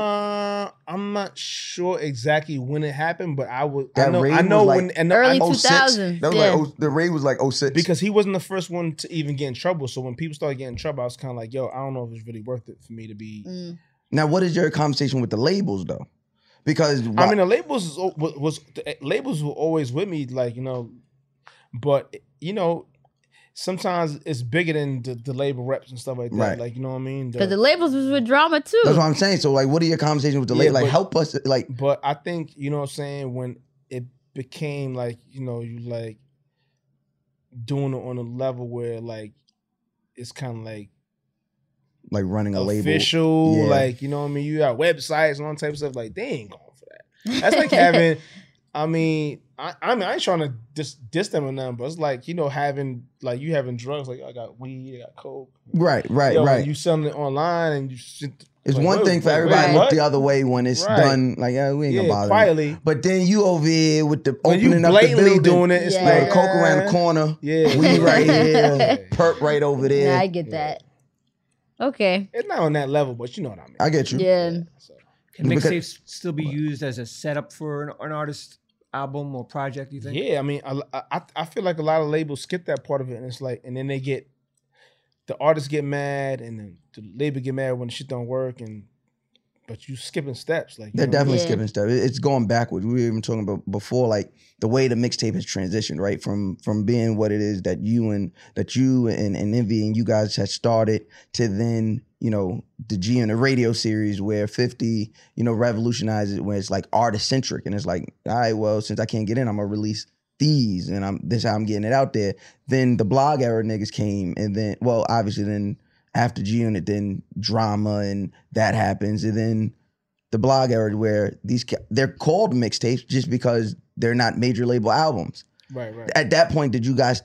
I'm not sure exactly when it happened, but I know when early 2000s. That was like the raid was like 06. Because he wasn't the first one to even get in trouble. So when people started getting in trouble, I was kind of like, yo, I don't know if it's really worth it for me to be. Now, what is your conversation with the labels though? Because I mean, the labels were always with me, like, you know, but you know. Sometimes it's bigger than the label reps and stuff like that. Right. Like, you know what I mean? Because the labels was with Drama too. That's what I'm saying. So, like, what are your conversations with the label? Like, help us. Like, but I think, you know what I'm saying, when it became like, you know, you like doing it on a level where like it's kind of like running a label, official. Like, you know what I mean? You got websites and all type of stuff. Like, they ain't going for that. That's like having. I mean, I ain't trying to diss them or nothing, but it's like, you know, having drugs. Like, I got weed, I got coke. Right. You selling it online and you. It's like, one thing for everybody to look the other way when it's done. Like, we ain't gonna bother. Quietly. But then you over here with the opening up the blatantly building, doing it. It's like coke around the corner. Yeah, weed right here, perp right over there. Yeah, I get that. Okay. It's not on that level, but you know what I mean. I get you. Yeah. Can mixtapes still be used as a setup for an artist album or project, you think? Yeah, I mean, I feel like a lot of labels skip that part of it, and it's like, and then the artists get mad, and then the label get mad when the shit don't work, but you skipping steps. Like, they're definitely skipping steps. It's going backwards. We were even talking about before, like the way the mixtape has transitioned, right? From being what it is that you and Envy and you guys had started to then, you know, the G and the radio series where 50, you know, revolutionized it, where it's like artist centric, and it's like, all right, well, since I can't get in, I'm gonna release these, and this is how I'm getting it out there. Then the blog era niggas came, and then, well, obviously then after G Unit, then Drama, and that happens, and then the blog era where they're called mixtapes just because they're not major label albums. Right. At that point, did you guys?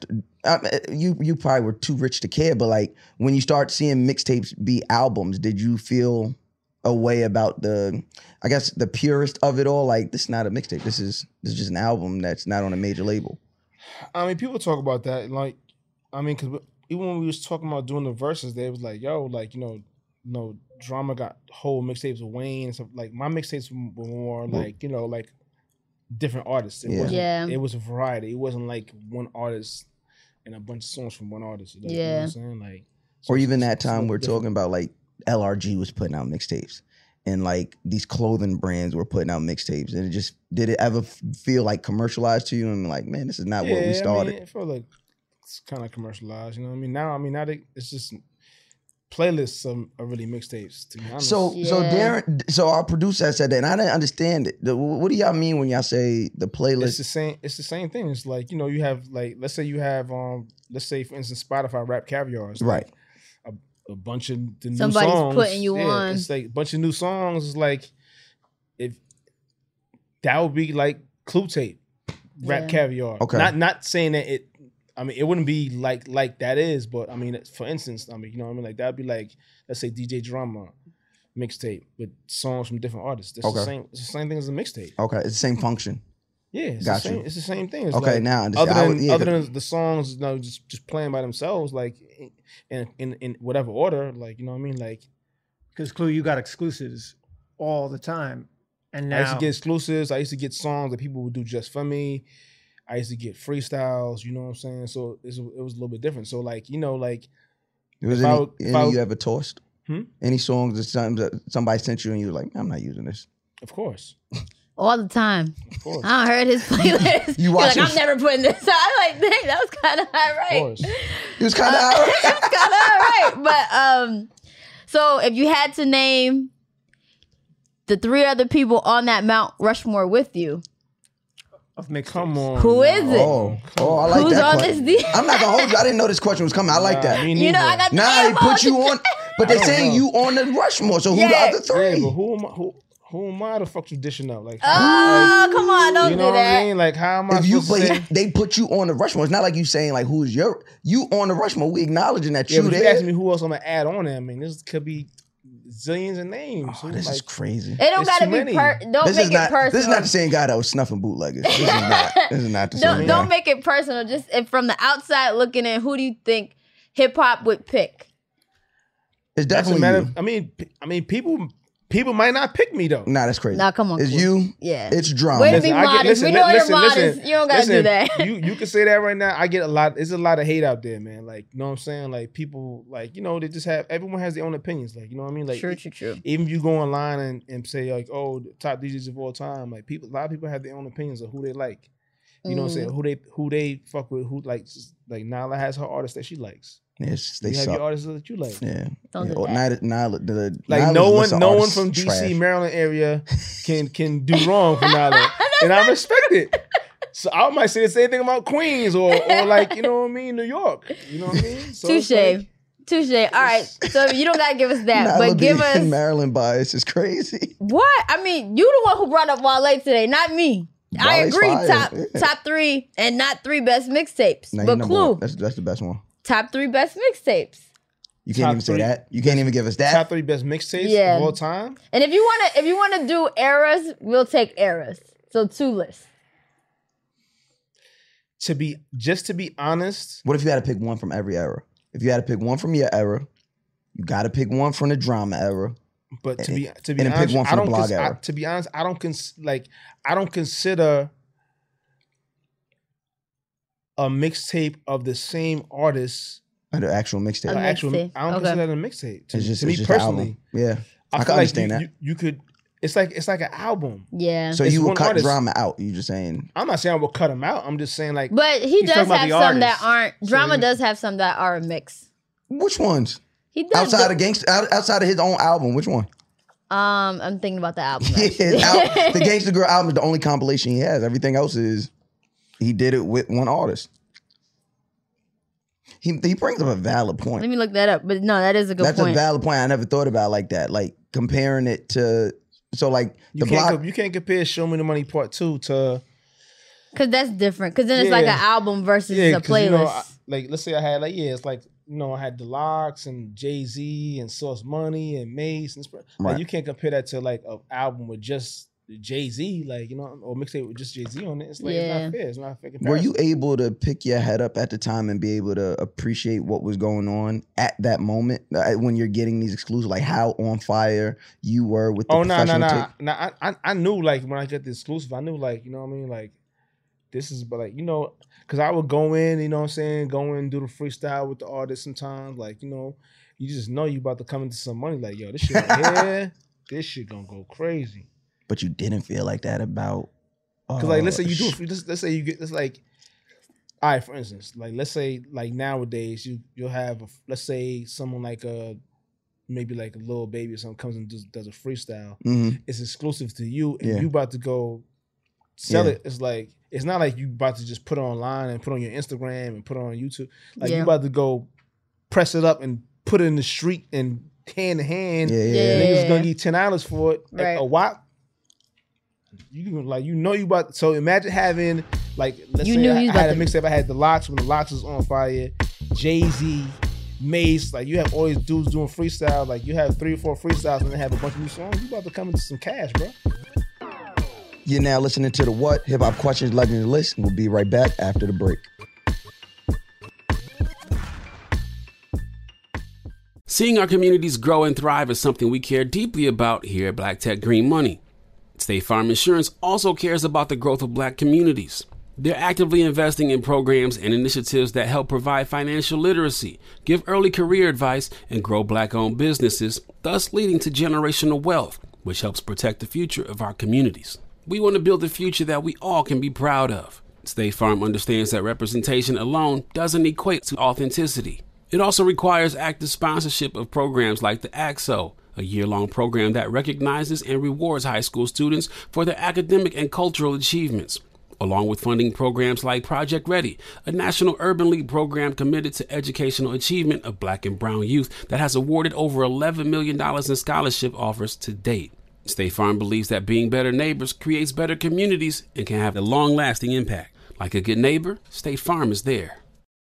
You probably were too rich to care, but like when you start seeing mixtapes be albums, did you feel a way about the purest of it all? Like, this is not a mixtape. This is just an album that's not on a major label. I mean, people talk about that. Like, I mean, because even when we was talking about doing the verses, they was like, yo, like, you know, Drama got whole mixtapes with Wayne and stuff. Like, my mixtapes were more like, you know, like different artists. It was a variety. It wasn't like one artist and a bunch of songs from one artist. Like, you know what I'm saying? Like, or even that time we're talking about, like, LRG was putting out mixtapes, and like these clothing brands were putting out mixtapes, and did it ever feel like commercialized to you? And like, man, this is not what we started. I mean, it felt like it's kind of commercialized. You know what I mean? Now it's just playlists are really mixtapes, to be honest. So Darren, so our producer said that, and I didn't understand it. What do y'all mean when y'all say the playlist? It's the same thing. It's like, you know, you have, like, let's say for instance Spotify Rap Caviar. It's right. Like a bunch of the new Somebody's songs. putting you on. It's like a bunch of new songs. It's like, if that would be like Clue Tape, Rap Caviar. Okay. Not saying that I mean, it wouldn't be like that is, but I mean, for instance, I mean, you know what I mean? Like that'd be like, let's say DJ Drama mixtape with songs from different artists. It's the same thing as a mixtape. Okay, it's the same function. Yeah, it's Gotcha. the same thing. It's Okay, like, now other than the songs, you know, just playing by themselves, like in whatever order, like you know what I mean, like because Clue, you got exclusives all the time, and now I used to get exclusives. I used to get songs that people would do just for me. I used to get freestyles. You know what I'm saying? So it was a little bit different. So like you know, like was any you ever tossed? Any songs that somebody sent you and you were like, I'm not using this. Of course. All the time. Of course. I heard his playlist. You're like, I'm never putting this. So I'm like, dang, that was kind of high right. Of course. It was kind of high right. It was kind of high right. But so if you had to name the 3 other people on that Mount Rushmore with you, of mixed come on. Who is it? Oh, I like Who's that on question. this deal? I'm not gonna hold you. I didn't know this question was coming. I like that. You know, I got the they put you on, but they're saying you on the Rushmore. So who the other 3? Yeah, but who am I to fuck you dishing up? Like, come on, don't you know do what that. I mean? Like, how am I If you supposed to say? they put you on the Rushmore. It's not like you saying like who's you on the Rushmore. We acknowledging that Yeah, you but you there. asking me who else I'm gonna add on there. I mean, this could be zillions of names. Oh, this is crazy. It don't gotta be don't make it personal. This is not the same guy that was snuffing bootleggers. This is not the same guy. Don't make it personal. Just if from the outside looking in, who do you think hip hop would pick? It's definitely you. I mean, people might not pick me though. Nah, that's crazy. Nah, come on. It's Clue. you. Yeah. It's drama. Way to be modest. We know you're modest. You don't gotta do that. You can say that right now. I get a lot. There's a lot of hate out there, man. Like, you know what I'm saying? Like people, like, you know, they just have. Everyone has their own opinions. Like, you know what I mean? Like, true. Even if you go online and say like, oh, the top DJs of all time. Like a lot of people have their own opinions of who they like. You know what I'm saying? Who they fuck with? Who like Nala has her artists that she likes. Yes, you have your artists that you like. Yeah. Don't do that. Like no one from DC, Maryland area can do wrong for Nala. And I respect it. So I might say the same thing about Queens or like, you know what I mean, New York. You know what I mean? So Touche. All right. So you don't gotta give us that, Nala but give us Maryland bias is crazy. What? I mean, you the one who brought up Wale today, not me. I agree. Top 3 and not 3 best mixtapes. Nah, but Clue. That's the best one. Top 3 best mixtapes. You can't even say that. You can't even give us that. Top 3 best mixtapes of all time. And if you wanna do eras, we'll take eras. So 2 lists. To be honest, what if you had to pick one from every era? If you had to pick one from your era, you got to pick one from the drama era. But to be honest, pick one from the blog era. To be honest, I don't consider a mixtape of the same artist. The actual mixtape. I don't consider that a mixtape. To me just personally, yeah, I can like understand that. You could. It's like an album. Yeah. So you would cut drama out. You just saying? I'm not saying I would cut him out. I'm just saying like. But he does have some that aren't. Drama does have some that are a mix. Which ones? He does outside of his own album. Which one? I'm thinking about the album. The Gangsta Girl album is the only compilation he has. Everything else is he did it with one artist. He brings up a valid point. Let me look that up. But no, that is a good point. That's a valid point. I never thought about it like that. Like comparing it to you can't compare Show Me the Money Part 2 to. Because that's different. Because then it's like an album versus a playlist. You know, like let's say I had it's like, you know, I had Deluxe and Jay-Z and Source Money and Mace and like you can't compare that to like an album with just Jay-Z, like, you know, or mixtape with just Jay-Z on it. It's like it's not fair. It's not a fair comparison. Were you able to pick your head up at the time and be able to appreciate what was going on at that moment when you're getting these exclusives? Like how on fire you were with the professional tape? No. I knew like when I get the exclusive, I knew like, you know what I mean? Like this is, but like, you know, because I would go in, you know what I'm saying, go in and do the freestyle with the artist sometimes. Like, you know, you just know you about to come into some money. Like, yo, this shit right here, this shit gonna go crazy. But you didn't feel like that about because like let's say you do let's say you get this like all right, for instance, like let's say like nowadays you'll have let's say someone like maybe like a Lil Baby or something comes and does a freestyle. Mm-hmm. It's exclusive to you and you about to go sell it. It's like it's not like you about to just put it online and put it on your Instagram and put it on YouTube. Like you about to go press it up and put it in the street and hand to hand. Niggas gonna get $10 for it. Right. A WAP. You can like you about. So imagine having like let's You say knew I he was had a about to- mixtape. I had the Lox when the Lox was on fire. Jay-Z, Mace, like you have all these dudes doing freestyle. Like you have 3 or 4 freestyles and they have a bunch of new songs. You about to come into some cash, bro. You're now listening to the What? Hip Hop Questions Legendary List, and we'll be right back after the break. Seeing our communities grow and thrive is something we care deeply about here at Black Tech Green Money. State Farm Insurance also cares about the growth of Black communities. They're actively investing in programs and initiatives that help provide financial literacy, give early career advice, and grow Black-owned businesses, thus leading to generational wealth, which helps protect the future of our communities. We want to build a future that we all can be proud of. State Farm understands that representation alone doesn't equate to authenticity. It also requires active sponsorship of programs like the AXO, a year-long program that recognizes and rewards high school students for their academic and cultural achievements, along with funding programs like Project Ready, a National Urban League program committed to educational achievement of Black and brown youth that has awarded over $11 million in scholarship offers to date. State Farm believes that being better neighbors creates better communities and can have a long-lasting impact. Like a good neighbor, State Farm is there.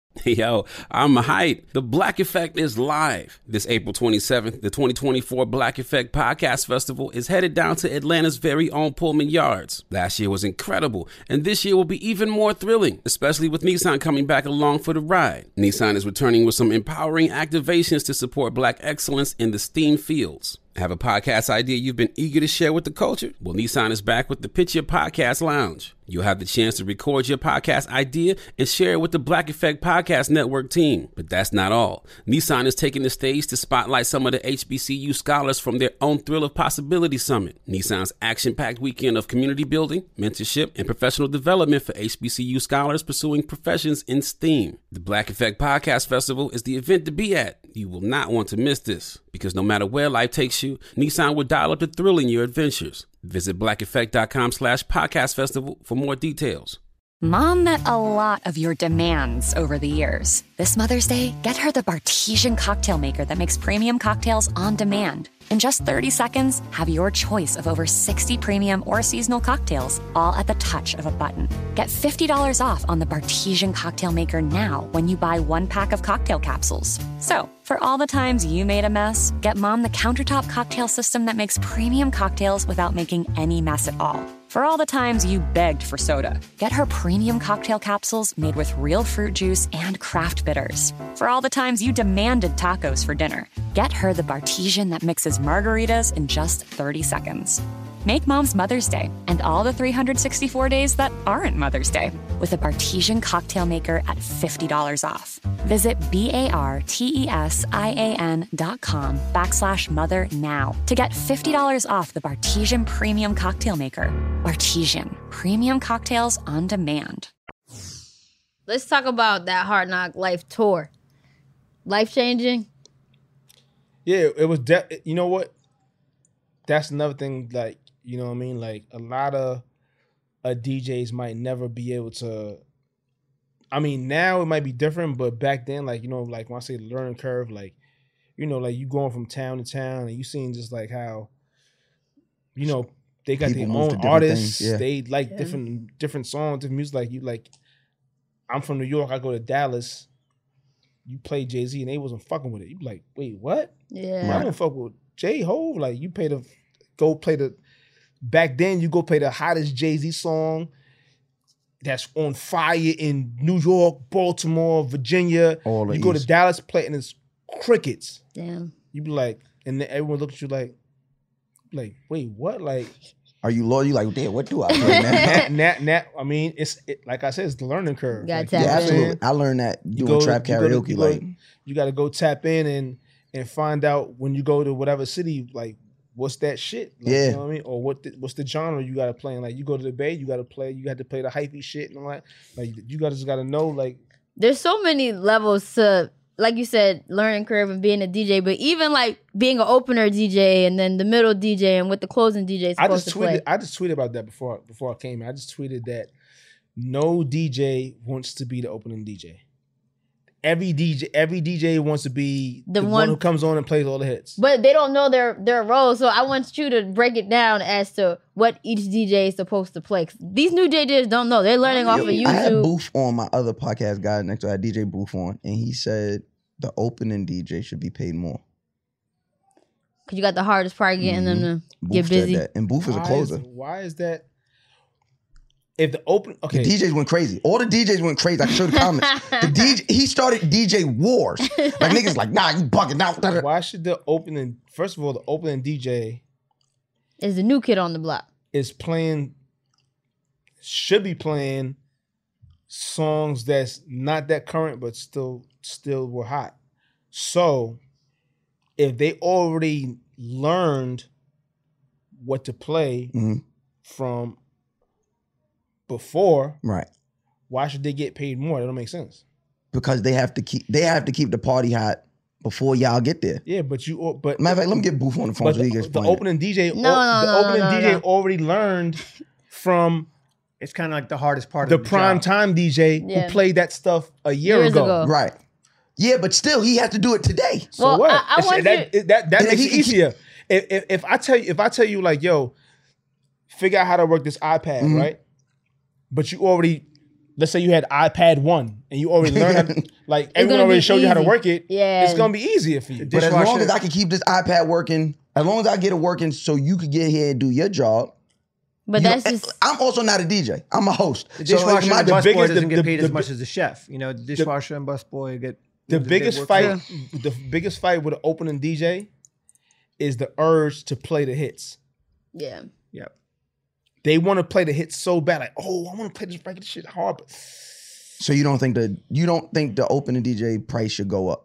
Yo, I'm hyped. The Black Effect is live. This April 27th, the 2024 Black Effect Podcast Festival is headed down to Atlanta's very own Pullman Yards. Last year was incredible, and this year will be even more thrilling, especially with Nissan coming back along for the ride. Nissan is returning with some empowering activations to support Black excellence in the STEAM fields. Have a podcast idea you've been eager to share with the culture? Well, Nissan is back with the Pitch Your Podcast Lounge. You'll have the chance to record your podcast idea and share it with the Black Effect Podcast Network team. But that's not all. Nissan is taking the stage to spotlight some of the HBCU scholars from their own Thrill of Possibility Summit, Nissan's action-packed weekend of community building, mentorship, and professional development for HBCU scholars pursuing professions in STEAM. The Black Effect Podcast Festival is the event to be at. You will not want to miss this, because no matter where life takes you, Nissan will dial up the thrill in your adventures. Visit blackeffect.com/podcast festival for more details. Mom met a lot of your demands over the years. This Mother's Day, get her the Bartesian cocktail maker that makes premium cocktails on demand. In just 30 seconds, have your choice of over 60 premium or seasonal cocktails, all at the touch of a button. Get $50 off on the Bartesian cocktail maker now when you buy 1 pack of cocktail capsules. So, for all the times you made a mess, get Mom the countertop cocktail system that makes premium cocktails without making any mess at all. For all the times you begged for soda, get her premium cocktail capsules made with real fruit juice and craft bitters. For all the times you demanded tacos for dinner, get her the Bartesian that mixes margaritas in just 30 seconds. Make Mom's Mother's Day and all the 364 days that aren't Mother's Day with a Bartesian cocktail maker at $50 off. Visit BARTESIAN.com/mother now to get $50 off the Bartesian Premium Cocktail Maker. Bartesian, premium cocktails on demand. Let's talk about that Hard Knock Life tour. Life-changing? Yeah, it was. You know what? That's another thing. Like, you know what I mean? Like, a lot of DJs might never be able to. I mean, now it might be different, but back then, like, you know, like when I say learning curve, like, you know, like you going from town to town and you seeing just like how, you know, they got their own artists. Things, yeah. They like different songs, different music. Like, you like, I'm from New York. I go to Dallas. You play Jay-Z and they wasn't fucking with it. You be like, wait, what? Yeah. I don't fuck with J-Ho. Like, you go play the, back then you go play the hottest Jay-Z song that's on fire in New York, Baltimore, Virginia. You go to Dallas, play and it's crickets. Damn. You be like, and then everyone look at you like, wait, what? Like, are you loyal? You like, damn, what do I play now? I mean, like I said, it's the learning curve. Like, yeah, absolutely. I learned that doing trap karaoke. You got to go tap in and find out when you go to whatever city, like, what's that shit? Like, yeah. You know what I mean? Or what's the genre you got to play? And like, you go to the Bay, you got to play the hypey shit and all that. Like, you just got to know, like. There's so many levels to, like you said, learning curve and being a DJ, but even like being an opener DJ and then the middle DJ and what the closing DJ is supposed to play. I just tweeted about that before I came. I just tweeted that no DJ wants to be the opening DJ. every DJ wants to be the one who comes on and plays all the hits. But they don't know their role, so I want you to break it down as to what each DJ is supposed to play. These new DJs don't know. They're learning off of YouTube. I had Booth on my other podcast guy next to I had DJ Booth on, and he said the opening DJ should be paid more. Because you got the hardest part getting them to get busy. Said that. And Booth is a closer. Why is that? If the the DJs went crazy. All the DJs went crazy. I can show the comments. He started DJ wars. Like niggas like, nah, you bugging out. Why should the opening? First of all, the opening DJ is the new kid on the block. Should be playing songs that's not that current, but still were hot. So if they already learned what to play from before, right? Why should they get paid more? That don't make sense. Because they have to keep the party hot before y'all get there. Yeah, but matter of fact, let me get Booth on the phone so he gets the opening DJ. DJ already learned from. It's kind of like the hardest part the of the prime job. time DJ who played that stuff years ago. Right. Yeah, but still, he has to do it today. So what? That makes it easier. If I tell you like, yo, figure out how to work this iPad, right? But you already, let's say you had iPad 1 and you already learned how to, like everyone already showed you how to work it. Yeah, it's gonna be easier for you. But as long as I can keep this iPad working, as long as I get it working, so you could get here and do your job. But I'm also not a DJ. I'm a host. The dishwasher and busboy doesn't get paid as much as the chef. You know, the dishwasher and busboy get the biggest fight. The biggest fight with an opening DJ is the urge to play the hits. Yeah. Yep. They want to play the hits so bad, like, oh, I want to play this record shit hard. But... So you don't think the opening DJ price should go up?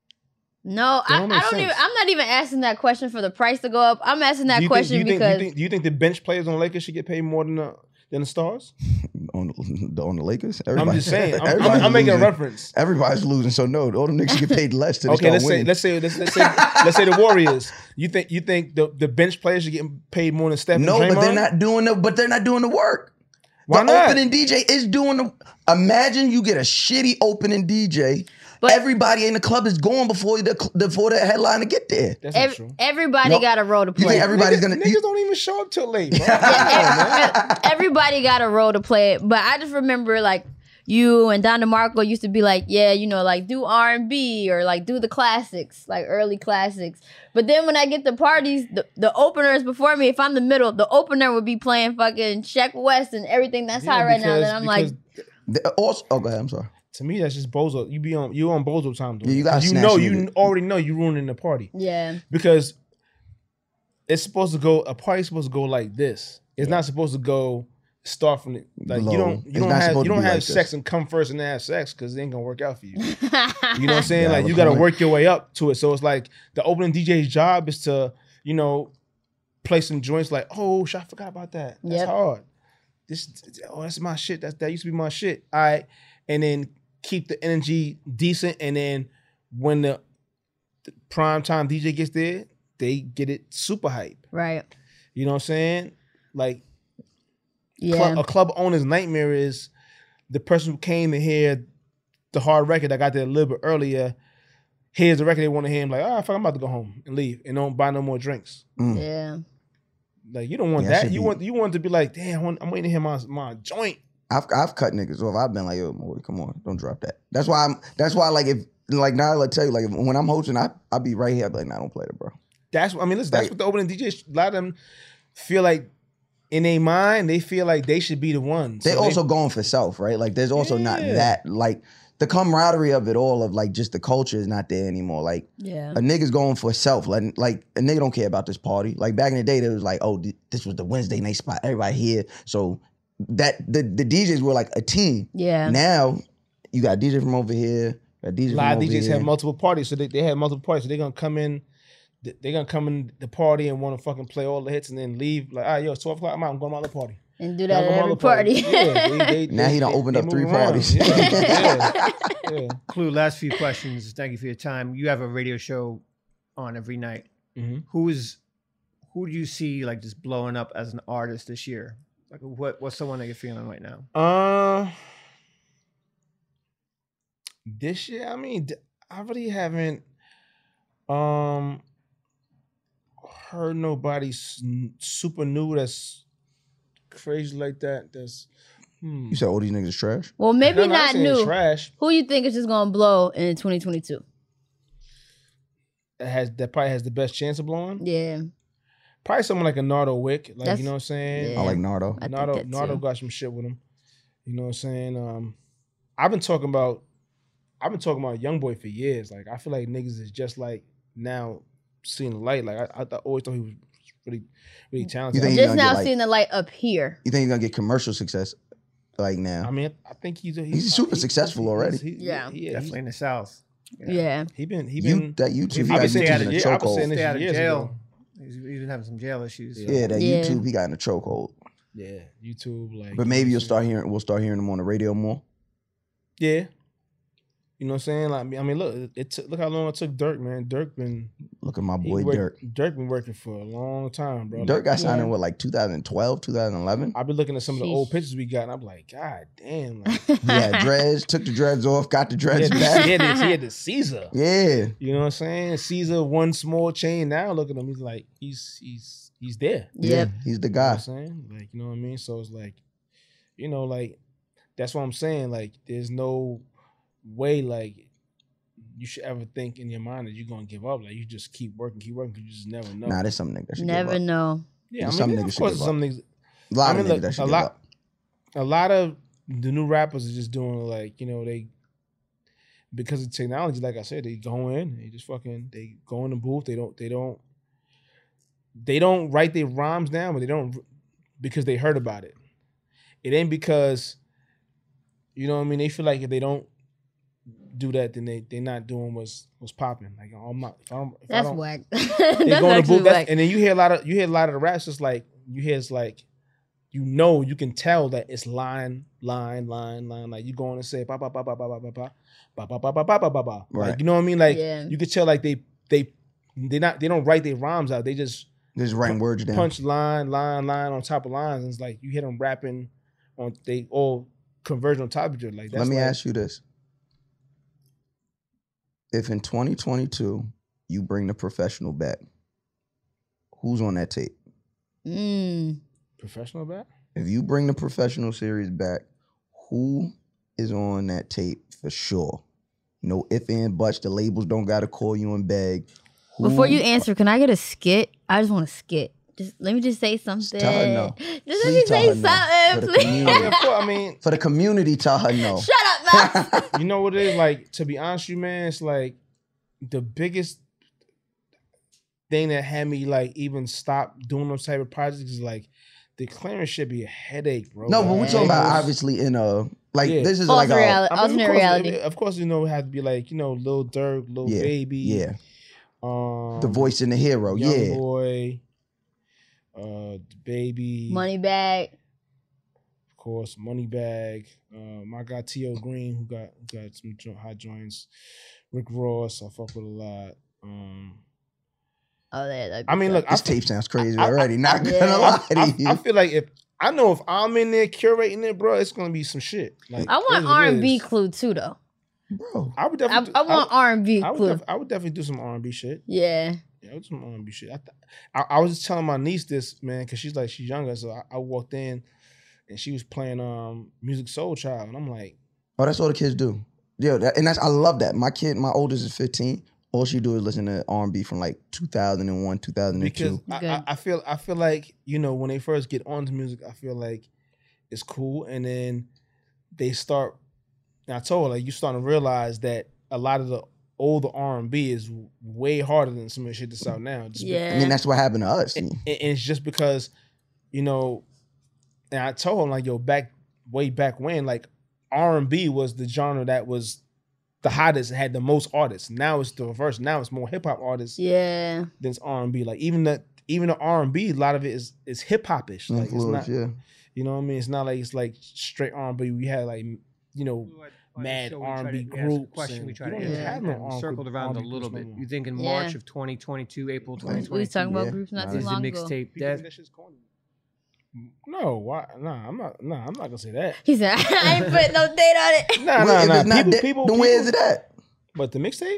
No, I'm not even asking that question for the price to go up. I'm asking that question because do you think the bench players on the Lakers should get paid more than the stars? On the Lakers? I'm just saying. I'm making a reference. Everybody's losing, so no, all them niggas get paid less. Okay, let's say the Warriors. You think the bench players should get paid more than Steph? No, and but they're not doing the work. Why the not? Opening DJ is doing the. Imagine you get a shitty opening DJ. But everybody in the club is going before the headliner get there. That's not true. Everybody got a role to play. You think everybody's niggas don't even show up till late, bro. Everybody got a role to play. But I just remember like you and Don DeMarco used to be like, yeah, you know, like do R&B or like do the classics, like early classics. But then when I get to parties, the openers before me, if I'm the middle, the opener would be playing fucking Sheck West and everything that's high right now. Then I'm like, also, go ahead. I'm sorry. To me, that's just bozo. You on bozo time, dude. Yeah, you got. You already know you ruining the party. Yeah. Because it's supposed to go. A party's supposed to go like this. It's not supposed to go start from the like. Below. You don't have sex and come first and then have sex because it ain't gonna work out for you. You know what I'm saying? Like you got to work your way up to it. So it's like the opening DJ's job is to play some joints like, oh, I forgot about that. That's hard. That's my shit. That used to be my shit. All right, and then keep the energy decent, and then when the prime time DJ gets there, they get it super hype. Right. You know what I'm saying? Like, a club owner's nightmare is the person who came to hear the hard record that got there a little bit earlier, hears the record they want to hear, and like, fuck, I'm about to go home and leave and don't buy no more drinks. Yeah. Like, you don't want that. You want to be like, damn, I'm waiting to hear my joint. I've cut niggas off. I've been like, yo, boy, come on, don't drop that. That's why like if like now I tell you like when I'm hosting, I be right here. I be like, nah, don't play that, bro. That's what the opening DJs. A lot of them feel like in their mind they feel like they should be the ones. They also going for self, right? Like there's also not that like the camaraderie of it all of like just the culture is not there anymore. Like a nigga's going for self. Like a nigga don't care about this party. Like back in the day, there was like, oh, this was the Wednesday night spot. Everybody here, so. That the DJs were like a team. Yeah. Now you got DJ from over here. Got DJ a lot of DJs have multiple parties, so they have multiple parties. So they're gonna come in. They're gonna come in the party and want to fucking play all the hits and then leave. Like, all right, yo, it's 12 o'clock. I'm going to my other party. And do that at every party. Yeah, now he done opened up 3 parties. Yeah. Clue, last few questions. Thank you for your time. You have a radio show on every night. Mm-hmm. Who do you see like just blowing up as an artist this year? Like what's the one that you're feeling right now? This year, I mean, I really haven't heard nobody super new that's crazy like that. That's You said all these niggas is trash? Well, maybe No, not saying new. trash. Who you think is just gonna blow in 2022? That probably has the best chance of blowing. Yeah. Probably someone like a Nardo Wick, like That's- you know what I'm saying. I like Nardo. I think Nardo, that Nardo too. got some shit with him. You know what I'm saying. I've been talking about YoungBoy for years. Like I feel like niggas is just like now seeing the light. Like I always thought he was really, really talented. You think Just gonna now get, like- seeing the light up here. You think he's gonna get commercial success like now? I mean, I think he's super successful already. Yeah. Definitely in the South. Yeah. He been that YouTube, he I've got been saying YouTube that in a year- I've been saying chokehold. this Stay out of years jail. ago. He's been having some jail issues. So. Yeah, that Yeah. YouTube, he got in a chokehold. Yeah, YouTube. Like, But maybe we'll start hearing him on the radio more. Yeah. You know what I'm saying? Like, I mean, look, look how long it took Dirk, man. Look at my boy Dirk. Dirk been working for a long time, bro. Dirk got signed Yeah. in what, like 2012, 2011? I've been looking at some of the Sheesh. old pictures we got, and I'm like, God damn. Like, He had dreads, took the dreads off, got the he, dreads had back. he had the Caesar. Yeah. You know what I'm saying? Caesar, one small chain. Now look at him. He's like, he's there. Yeah, Yep. he's the You know what guy. I'm saying? Like, you know what I mean? So it's like, you know, like, that's what I'm saying. Like, there's no way, like, you should ever think in your mind that you're gonna give up. Like, you just keep working, because you just never know. Nah, there's some niggas that should Never give up. know. Yeah, Some I mean, niggas of should course, give some up. niggas. A lot I of mean, niggas look, that should a give lot, up. a lot of the new rappers are just doing like, you know, they because of technology. Like I said, they go in, they go in the booth. They don't write their rhymes down, but they don't because they heard about it. It ain't because, you know what I mean. They feel like if they don't do that, then they're not doing what's popping. Like I'm not. That's whack. They That's go in the actually booth, whack. and then you hear a lot of the raps. Just like you hear, it's like you can tell that it's line. Like you going to say ba ba ba ba ba ba ba ba ba ba ba ba ba ba ba ba. Right. Like you know what I mean? Like Yeah. you could tell like they don't write their rhymes out. They just writing words down. punch line on top of lines. And it's like you hear them rapping on they all converge on top of each other. Like that's Let me like, ask you this. If in 2022 you bring the professional back, who's on that tape? professional back. If you bring the professional series back, who is on that tape for sure? No ifs and buts. The labels don't gotta call you and beg. Who- Before you answer, can I get a skit? I just want a skit. Let me just say something. tell her no. Just Please let me tell say her no. For something, the please. community. Of course, I mean, For the community, tell her no. Shut up, Max. you know what it is? Like, to be honest with you, man, it's like the biggest thing that had me like even stop doing those type of projects is like the clearance should be a headache, bro. No, but we're talking about Labels- obviously in a like Yeah. this is False like reality. a Alternate reality. Of course, you know, it had to be like, you know, Lil Durk, Lil yeah, Baby, yeah, the the voice and the hero, Young yeah. Boy, the Baby, Money bag. of course, Moneybag, my guy T.O. Green, who got some hot joints, Rick Ross, I fuck with a lot. Oh, that. I mean, look, This tape sounds crazy already. Not gonna lie to you. I feel like if I'm in there curating it, bro, it's gonna be some shit. Like, I want it is what it R&B is. Clue too, though. Bro, I would definitely. I want R&B I would, Clue. I would definitely do some R&B shit. Yeah. Yeah, I would do some R&B shit. I was just telling my niece this, man, because she's younger. So I walked in, and she was playing Music Soul Child, and I'm like, oh, that's all the kids do. Yeah, I love that. My oldest is 15. All she do is listen to R&B from like 2001, 2002. because I feel like, you know, when they first get onto music, I feel like it's cool, and then they start. And I told her, like, you starting to realize that a lot of the older R&B is way harder than some of the shit that's out now. Yeah. I mean, that's what happened to us. And it's just because, you know, and I told him, like, yo, way back when, like, R&B was the genre that was the hottest and had the most artists. Now it's the reverse. Now it's more hip hop artists Yeah. than R&B. Like, even the R&B, a lot of it is hip hop-ish. Like, it's Influence, not, yeah. you know what I mean? It's not like it's like straight R&B. We had like, you know, mad R&B groups. Question we try and to you don't answer. even have no We circled around a R&B little groups bit. no more. You think in Yeah. March of 2022, April 2022, We was talking about Yeah. groups not Nah, too is the long ago. mixtape People think death? that shit's corny. No, why? Nah, I'm not gonna say that. He said, I ain't putting no date on it. Nah. People, then where is it at? But the mixtape?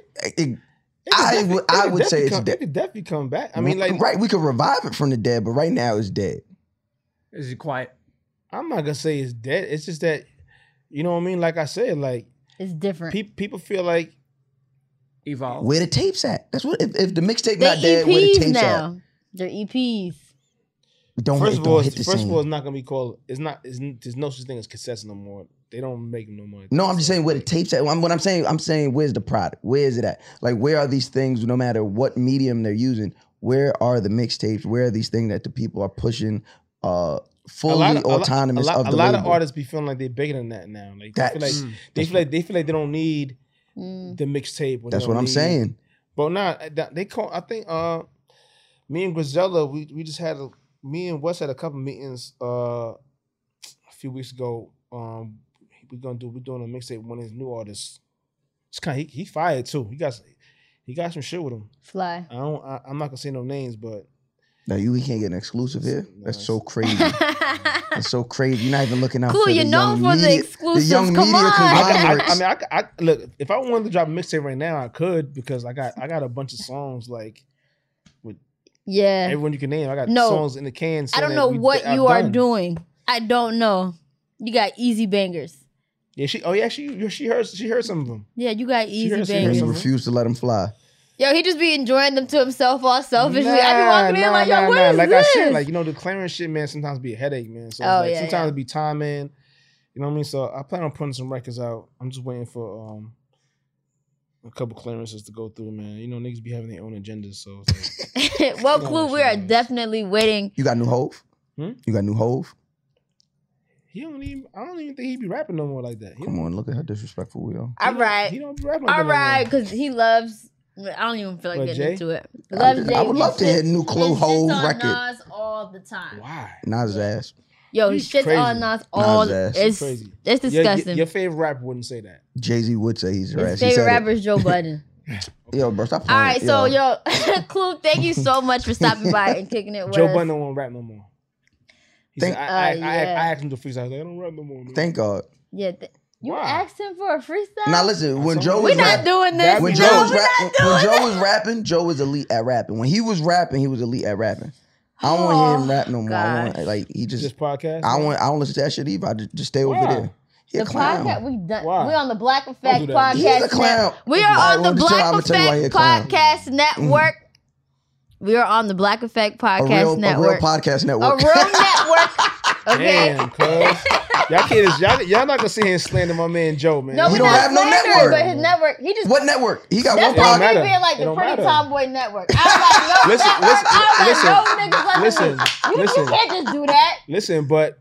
I would say it's dead. It could definitely come back. I mean, like, right, we could revive it from the dead, but right now it's dead. Is it quiet? I'm not gonna say it's dead. It's just that, you know what I mean? Like I said, like it's different. People feel like evolve. Where the tapes at? That's what. If the mixtape not dead, where the tapes now. at? They're EPs. First of all, it's not gonna be called. There's no such thing as cassettes no more. They don't make them no more. No, I'm just saying where the tapes at. I'm saying where's the product? Where is it at? Like where are these things? No matter what medium they're using, where are the mixtapes? Where are these things that the people are pushing? Fully autonomous of the label. A lot label. of artists be feeling like they're bigger than that now. Like they feel like they don't need the mixtape. That's what I'm saying. But nah, they call. I think me and Griselda, we just had me and Wes had a couple meetings a few weeks ago. We're doing a mixtape with one of his new artists. It's kind of he fired too. He got some shit with him. Fly. I'm not gonna say no names, but. No, we can't get an exclusive here. That's so crazy. That's so crazy. You're not even looking out for the young media. The exclusives. The young media conglomerates. I look. If I wanted to drop a mixtape right now, I could because I got a bunch of songs like with everyone you can name. I got songs in the can. I don't know what you are doing. I don't know. You got easy bangers. Yeah, she heard some of them. Yeah, you got easy bangers. He refused to let them fly. Yo, he just be enjoying them to himself all selfishly. I be walking in like, yo, what is like this? I said, like, you know, the clearance shit, man, sometimes be a headache, man. So sometimes it be timing. You know what I mean? So I plan on putting some records out. I'm just waiting for a couple clearances to go through, man. You know, niggas be having their own agendas, so it's like, well, Clue, we are definitely waiting. You got new Hove? You got new Hove? I don't even think he be rapping no more like that. Come on, look at how disrespectful we are. All right. He don't be rapping like that. All right, because he loves. I don't even feel like getting into it. I would love to hear new Clue Hove record. Nas all the time. Why? Nas ass. Yo, he shits on Nas all. It's disgusting. Your favorite rapper wouldn't say that. Jay-Z would say he's his favorite rapper is Joe Budden. Yo, bro, stop playing. All right, so yo, Clue, thank you so much for stopping by and kicking it with Joe us. Budden don't want to rap no more. I asked him to freestyle. I don't rap no more. Man. Thank God. Yeah. You asked him for a freestyle? Now listen, when Joe was not doing this. When Joe was rapping, Joe was elite at rapping. When he was rapping, he was elite at rapping. I don't want to hear him rap no more. I want he just podcast. I don't listen to that shit either. I just stay over there. He a clown. Podcast we done. We on the Black Effect podcast. He's a clown. We are on the Black Effect podcast network. We are on the Black Effect podcast network. A real podcast network. A real network. Okay. Damn, cuz. Y'all not gonna sit here and slander my man Joe, man. No, he don't have no network. But his network, he just. What network? He got one podcast. That's like me being like the Pretty Tomboy network. I was like, no, listen. You can't just do that. Listen, but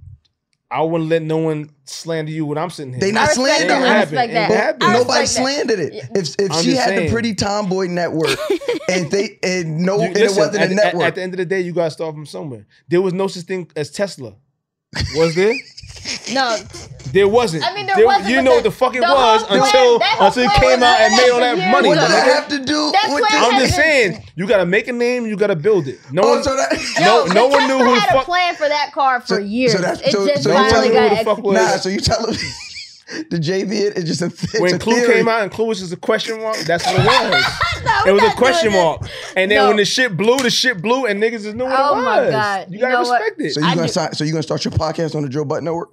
I wouldn't let no one slander you when I'm sitting here. They not slandering. I respect that. Nobody slandered it. If she had the Pretty Tomboy network and it wasn't a network. At the end of the day, you gotta start from somewhere. There was no such thing as Tesla. Was there? No. There wasn't. I mean, there wasn't. You know what the fuck it was until it came out and made all that money. What does that have to do? I'm just saying, you gotta make a name, you gotta build it. No one knew who the had fuck. A plan for that car for years. So finally got executed. Nah, so you tell him the JV is just a when Clue came out and Clue was just a question mark. That's what it was. It was a question mark. And then when the shit blew, and niggas just knew what it was. Oh my God. You gotta respect it. So you gonna start your podcast on the Joe Budden network?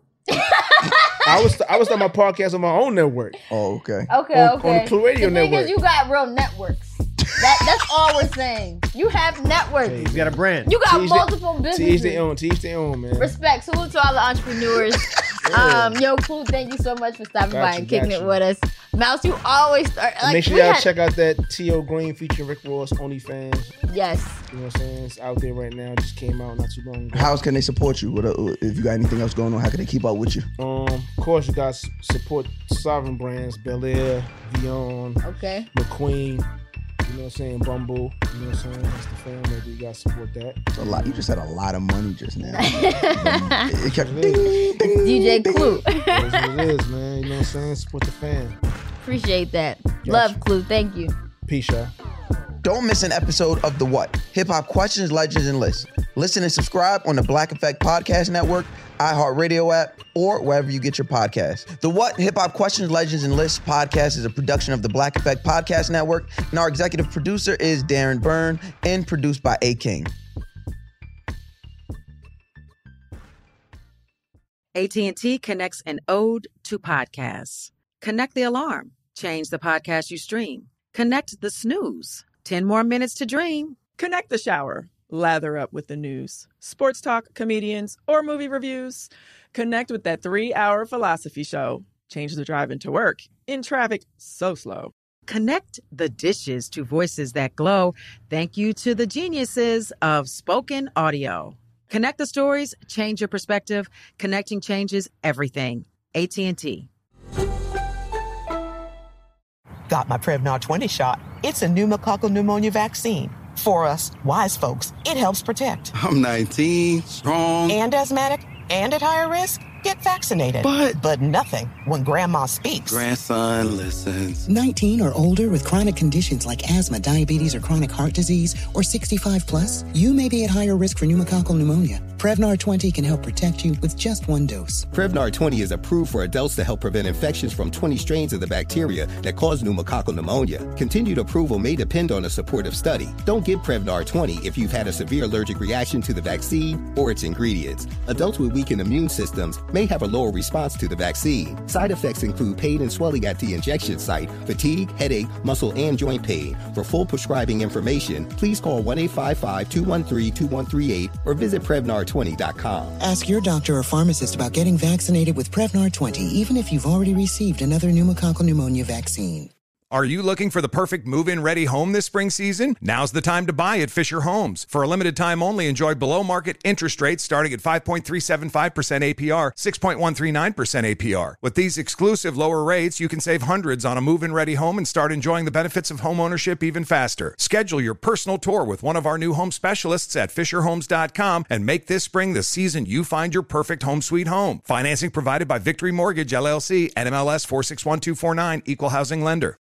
I was starting my podcast on my own network. Oh, okay. Okay. On the Clue Radio network. The thing is, you got real networks. That's all we're saying. You have networks. Hey, you got a brand. You got multiple businesses. Teach their own, man. Respect. Salute to all the entrepreneurs. Yo, Clue, thank you so much for stopping by and kicking it with us. Mouse, you always start. Make sure y'all check out that T.O. Green featuring Rick Ross OnlyFans. Yes. You know what I'm saying? It's out there right now. It just came out not too long ago. How else can they support you? If you got anything else going on, how can they keep up with you? Of course, you guys support Sovereign Brands, Bel Air, Vion, McQueen. You know what I'm saying? Bumble. You know what I'm saying? That's the family. You gotta support that. It's a lot. You just had a lot of money just now. It kept ding, ding, DJ Clue. That's what it is, man. You know what I'm saying? Support the fam. Appreciate that. Love, Clue. Thank you. Peace, y'all. Don't miss an episode of The What? Hip Hop Questions, Legends, and Lists. Listen and subscribe on the Black Effect Podcast Network, iHeartRadio app, or wherever you get your podcasts. The What? Hip Hop Questions, Legends, and Lists podcast is a production of the Black Effect Podcast Network, and our executive producer is Darren Byrne, and produced by A. King. AT&T connects an ode to podcasts. Connect the alarm. Change the podcast you stream. Connect the snooze. 10 more minutes to dream. Connect the shower. Lather up with the news, sports talk, comedians, or movie reviews. Connect with that 3-hour philosophy show. Change the drive into work in traffic so slow. Connect the dishes to voices that glow. Thank you to the geniuses of spoken audio. Connect the stories, change your perspective. Connecting changes everything. AT&T. Got my Prevnar 20 shot. It's a pneumococcal pneumonia vaccine. For us, wise folks, it helps protect. I'm 19, strong. And asthmatic, and at higher risk. Get vaccinated. But nothing when grandma speaks. Grandson listens. 19 or older with chronic conditions like asthma, diabetes, or chronic heart disease, or 65 plus, you may be at higher risk for pneumococcal pneumonia. Prevnar 20 can help protect you with just one dose. Prevnar 20 is approved for adults to help prevent infections from 20 strains of the bacteria that cause pneumococcal pneumonia. Continued approval may depend on a supportive study. Don't give Prevnar 20 if you've had a severe allergic reaction to the vaccine or its ingredients. Adults with weakened immune systems may have a lower response to the vaccine. Side effects include pain and swelling at the injection site, fatigue, headache, muscle, and joint pain. For full prescribing information, please call 1-855-213-2138 or visit Prevnar20.com. Ask your doctor or pharmacist about getting vaccinated with Prevnar 20, even if you've already received another pneumococcal pneumonia vaccine. Are you looking for the perfect move-in ready home this spring season? Now's the time to buy at Fisher Homes. For a limited time only, enjoy below-market interest rates starting at 5.375% APR, 6.139% APR. With these exclusive lower rates, you can save hundreds on a move-in ready home and start enjoying the benefits of home ownership even faster. Schedule your personal tour with one of our new home specialists at FisherHomes.com and make this spring the season you find your perfect home sweet home. Financing provided by Victory Mortgage, LLC, NMLS 461249, Equal Housing Lender.